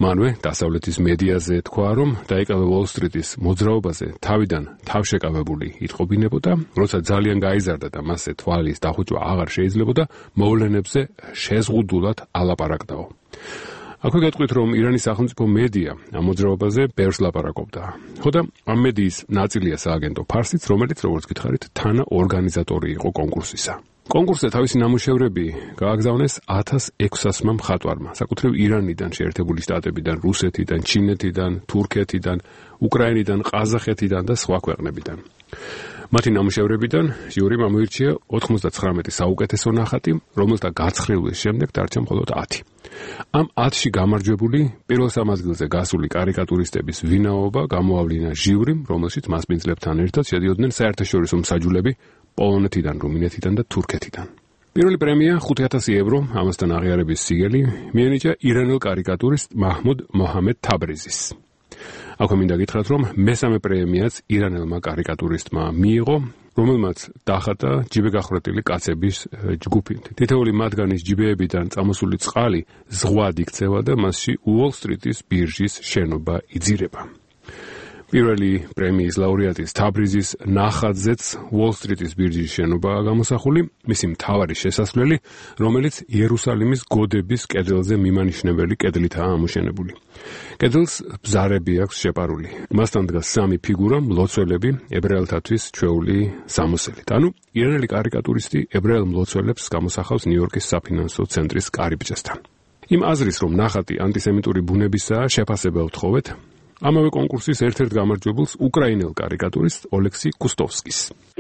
S1: მანვე დასავლეთის მედიაზე თქვა, რომ დაიკავა Wall Street-ის მოძრაობაზე თავიდან თავშეკავებული იტყობინებოდა, როცა ძალიან გაიზარდა და მასზე თვალის დახუჭვა აღარ შეიძლებოდა, მოვლენებზე შეზღუდულად ალაპარაკდაო. აქვე გეტყვით, რომ ირანის სახელმწიფო მედია ამ მოძრაობაზე ბევრს ლაპარაკობდა. ხოდა ამ მედიის ნაწილია სააგენტო ფარსიც, რომელიც როგორც გითხარით, თანა ორგანიზატორი იყო კონკურსისა. კონკურსზე თავისი ნამუშევრები გააგზავნეს ათას ექვსასმა მხატვარმა, საკუთრივ ირანიდან, შეერთებული შტატებიდან, რუსეთიდან, ჩინეთიდან, თურქეთიდან, უკრაინიდან, ყაზახეთიდან და სხვა ქვეყნებიდან. მათი ნამუშევრებიდან ჟიურიმ ამოირჩია ოთხმოცდაცხრამეტი საუკეთესო ნახატი, რომელთა გაცხრილის შემდეგ დარჩა მხოლოდ ათი. ამ ათში გამარჯვებული პირველ სამადგილზე გასული კარიკატურისტების ვინაობა გამოავლინა ჟიურიმ, რომელშიც მასპინძლებთან ერთად შედიოდნენ საერთაშორისო მსაჯულები პოლონეთიდან, რუმინეთიდან და თურქეთიდან. პირველი პრემია ხუთი ათასი ევრო, ამასთან აღიარების სიგელი მიენიჭა ირანელ კარიკატურისტ მაჰმუდ მოჰამედ თაბრიზის. აქვე მინდა გითხრათ, რომ მესამე პრემიაც ირანელმა კარიკატურისტმა მიიღო, რომელმაც დახატა ჯიბეგახვრეტილი კაცების ჯგუფი. თითოეული მათგანის ჯიბეებიდან წამოსული წყალი ზღვად იქცევა და მასში Wall Street-ის ბირჟის შენობა იძირება. პირველი პრემიის ლაურეატის თაბრიზის ნახატზეც Wall Street-ის ბირჟის შენობაა გამოსახული, მისი მთავარი შესასვლელი, რომელიც იერუსალიმის გოდების კედელზე მიმანიშნებელი კედლითაა ამოშენებული. კედელს ბზარები აქვს შეპარული. მასთან დგას სამი ფიგურა, მლოცველები, ებრაელთათვის ჩვეული სამოსელით. ანუ ირანელი კარიკატურისტი ებრაელ მლოცველებს გამოსახავს ნიუ-იორკის საფინანსო ცენტრის კარიბჭესთან. იმ აზრის, რომ ნახატი ანტისემიტური ბუნებისაა, შეფასება ვთხოვეთ ამავე კონკურსის ერთ-ერთ გამარჯვებულს უკრაინელ კარიკატურისტ ოლექსი კუსტოვსკის.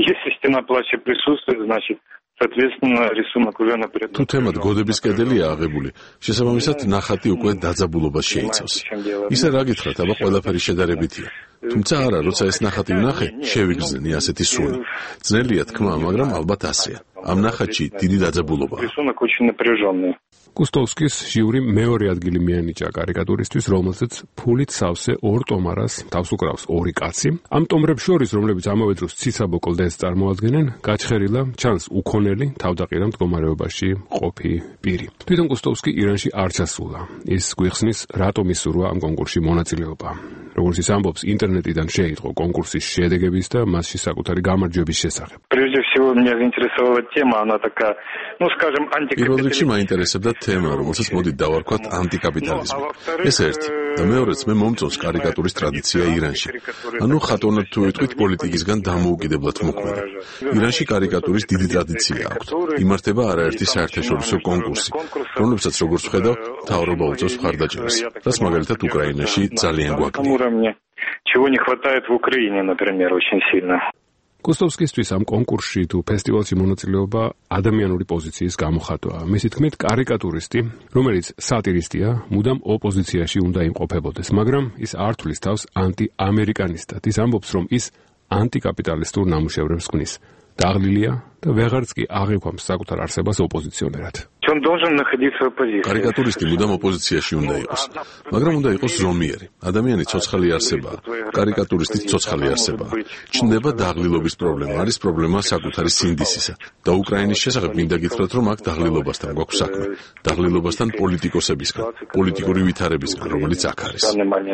S6: თუ თემად გოდების კედელია აღებული, შესაბამისად ნახატი უკვე დაძაბულობას შეიცავს. ისე რა გითხრათ, აბა ყველაფერი შედარებითია. თუმცა არა, როცა ეს ნახატი ვნახე, შევიგრძნი ასეთი სუნი. ძნელია თქმა, მაგრამ ალბათ ასეა. ამ ნახატში დიდი დაძაბულობაა. კუსტოვსკის ჟიური მეორე ადგილი მიენიჭა კარიკატურისტვის, რომელსაც ფულით სავსე ორ ტომარას თავს უკრავს ორი კაცი. ამ ტომრებს შორის, რომლებიც ამავე დროს ციცაბო კლდეს წარმოადგენენ, გაჩხერილა ჩანს უქონელი თავდაყირა მდგომარეობაში ყოფი პირი. თვითონ კუსტოვსკი ირანში არ ჩასულა. ის გვიხსნის, რატომ ისურვა ამ კონკურსში მონაწილეობა. როგორც ის ამბობს, ინტერნეტიდან შეიტყო კონკურსის შედეგების და მასში საკუთარი გამარჯვების შესახებ. პირველ რიგში მაინტერესებდა თემა, რომელსაც მოდით დავარქვათ ანტიკაპიტალიზმი. ეს ერთი და მეორეც მე მომწონს კარიკატურის ტრადიცია ირანში. ანუ ხატოვნად თუ ვიტყვით პოლიტიკისგან დამოუკიდებლად მოქმედა. ირანში კარიკატურის დიდი ტრადიცია აქვს. იმართება არაერთი საერთაშორისო კონკურსი, რომლებსაც როგორც ვხედავ, მთავრობა უწევს მხარდაჭერას, რაც მაგალითად უკრაინაში ძალიან გვაკლია.
S24: Чего не хватает в Украине, например, очень сильно.
S1: კუსტოვსკისთვის ამ კონკურსში თუ ფესტივალში მონაწილეობა ადამიანური პოზიციის გამოხატვაა. მისი თქმით, კარიკატურისტი, რომელიც სატირისტია, მუდამ ოპოზიციაში უნდა იმყოფებოდეს, მაგრამ ის არ თვლის თავს ანტიამერიკანისტად. ის ამბობს, რომ ის ანტიკაპიტალისტურ ნამუშევრებს ქმნის. დაღლილია და ვეღარც კი აღიქვამს საკუთარ არსებას ოპოზიციონერად.
S6: კარიკატურისტი მუდამ ოპოზიციაში უნდა იყოს, მაგრამ უნდა იყოს ზომიერი. ადამიანი ცოცხალი არსებაა, კარიკატურისტიც ცოცხალი არსებაა. ჩნდება დაღლილობის პრობლემა, არის პრობლემა საკუთარი სინდისისა. და უკრაინის შესახებ მინდა გითხრათ, რომ აქ დაღლილობასთან გვაქვს საქმე. დაღლილობასთან პოლიტიკოსებისგან, პოლიტიკური ვითარებისგან, რომელიც აქ არის.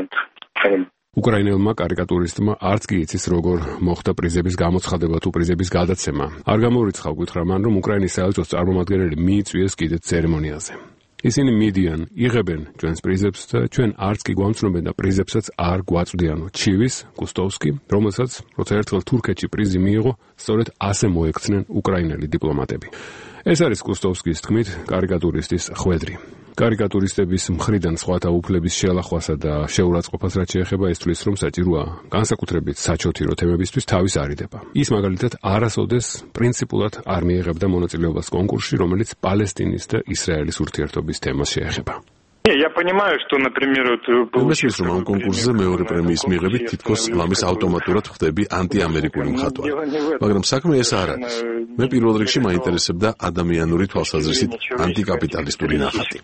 S6: უკრაინელმა კარიკატურისტმა არც კი იცის, როგორ მოხდა პრიზების გამოცხადება თუ პრიზების გადაცემა. არ გამოურიცხავ გითხრა მან, რომ უკრაინის საელჩოს წარმომადგენელი მიიწვიეს კიდეც ცერემონიაზე. ისინი მიდიან, იღებენ ჩვენს პრიზებს და ჩვენ არც კი გვამცნობენ და პრიზებსაც არ გვაწვდიანო. ჩივის კუსტოვსკი, რომელსაც როცა ერთხელ თურქეთში პრიზი მიიღო, სწორედ ასე მოექცნენ უკრაინელი დიპლომატები. ეს არის კუსტოვსკის თქმით კარიკატურისტის ხვედრი. კარიკატურისტების მხრიდან სხვათა უფლების შელახვასა და შეურაცხყოფას რაც შეეხება, ის თვლის, რომ საჭიროა განსაკუთრებით საჩოთირო თემებისთვის თავის არიდება. ის მაგალითად არასოდეს პრინციპულად არ მიიღებდა მონაწილეობას კონკურსში, რომელიც პალესტინის და ისრაელის ურთიერთობის თემას შეეხება.
S24: Я понимаю, что, например,
S6: მესმის რომ ამ კონკურსზე მეორე პრემიის მიღებით თითქოს ლამის ავტომატურად ხდები ანტიამერიკული მხატვარი. მაგრამ საქმე ეს არ არის. მე პირველ რიგში მაინტერესებდა ადამიანური თვალსაზრისით ანტიკაპიტალისტური ნახატი.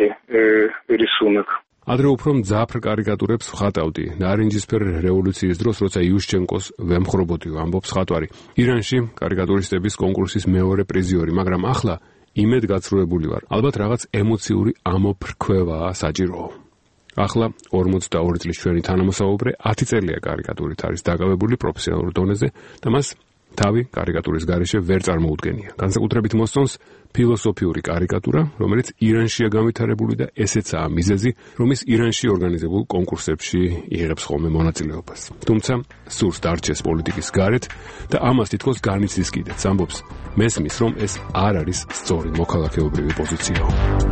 S1: ადრე უფრო მძაფრ კარიკატურებს ვხატავდი ნარინჯისფერ რევოლუციის დროს, როცა იუშჩენკოს ვემხრობოდი, ამბობს მხატვარი. ირანში კარიკატურისტების კონკურსის მეორე პრიზიორი, მაგრამ ახლა იმედ გაცრუებული ვარ. ალბათ რაღაც ემოციური ამოფრქვევაა საჭიროო. ახლა ორმოცდაორი წლის ჩვენი თანამოსაუბრე ათი წელია კარიკატურით არის დაკავებული პროფესიონალურ დონეზე და მას თავი კარიკატურის გარეშე ვერ წარმოუდგენია. განსაკუთრებით მოსწონს ფილოსოფიური კარიკატურა, რომელიც ირანშია განვითარებული და ესეცაა მიზეზი, რომ ის ირანში ორგანიზებულ კონკურსებში იღებს ხოლმე მონაწილეობას. თუმცა სურს დარჩეს პოლიტიკის გარეთ და ამას თითქოს განიცდის კიდეც. ამბობს, მესმის, რომ ეს არ არის სწორი მოქალაქეობრივი პოზიციაო.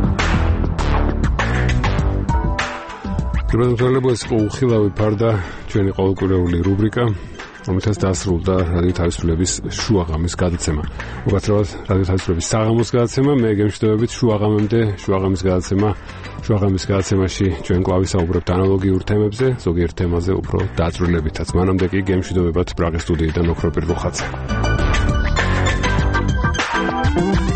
S1: პროგრამის ეს უხილავი ფარდა ჩვენი ყოველკვირეული რუბრიკა, რომელთაც დასრულდა რადიო თავისუფლების შუაღამის გადაცემა. უკაცრავად რადიო თავისუფლების საღამოს გადაცემა, მე გემშვიდობებით შუაღამემდე, შუაღამის გადაცემა, შუაღამის გადაცემაში ჩვენ კვლავ ვისაუბრებთ ანალოგიურ თემებზე, ზოგიერთ თემაზე უფრო დაწვრილებითაც. მანამდე კი გემშვიდობებათ პრაღის სტუდიიდან ოქროპირ როხაძე.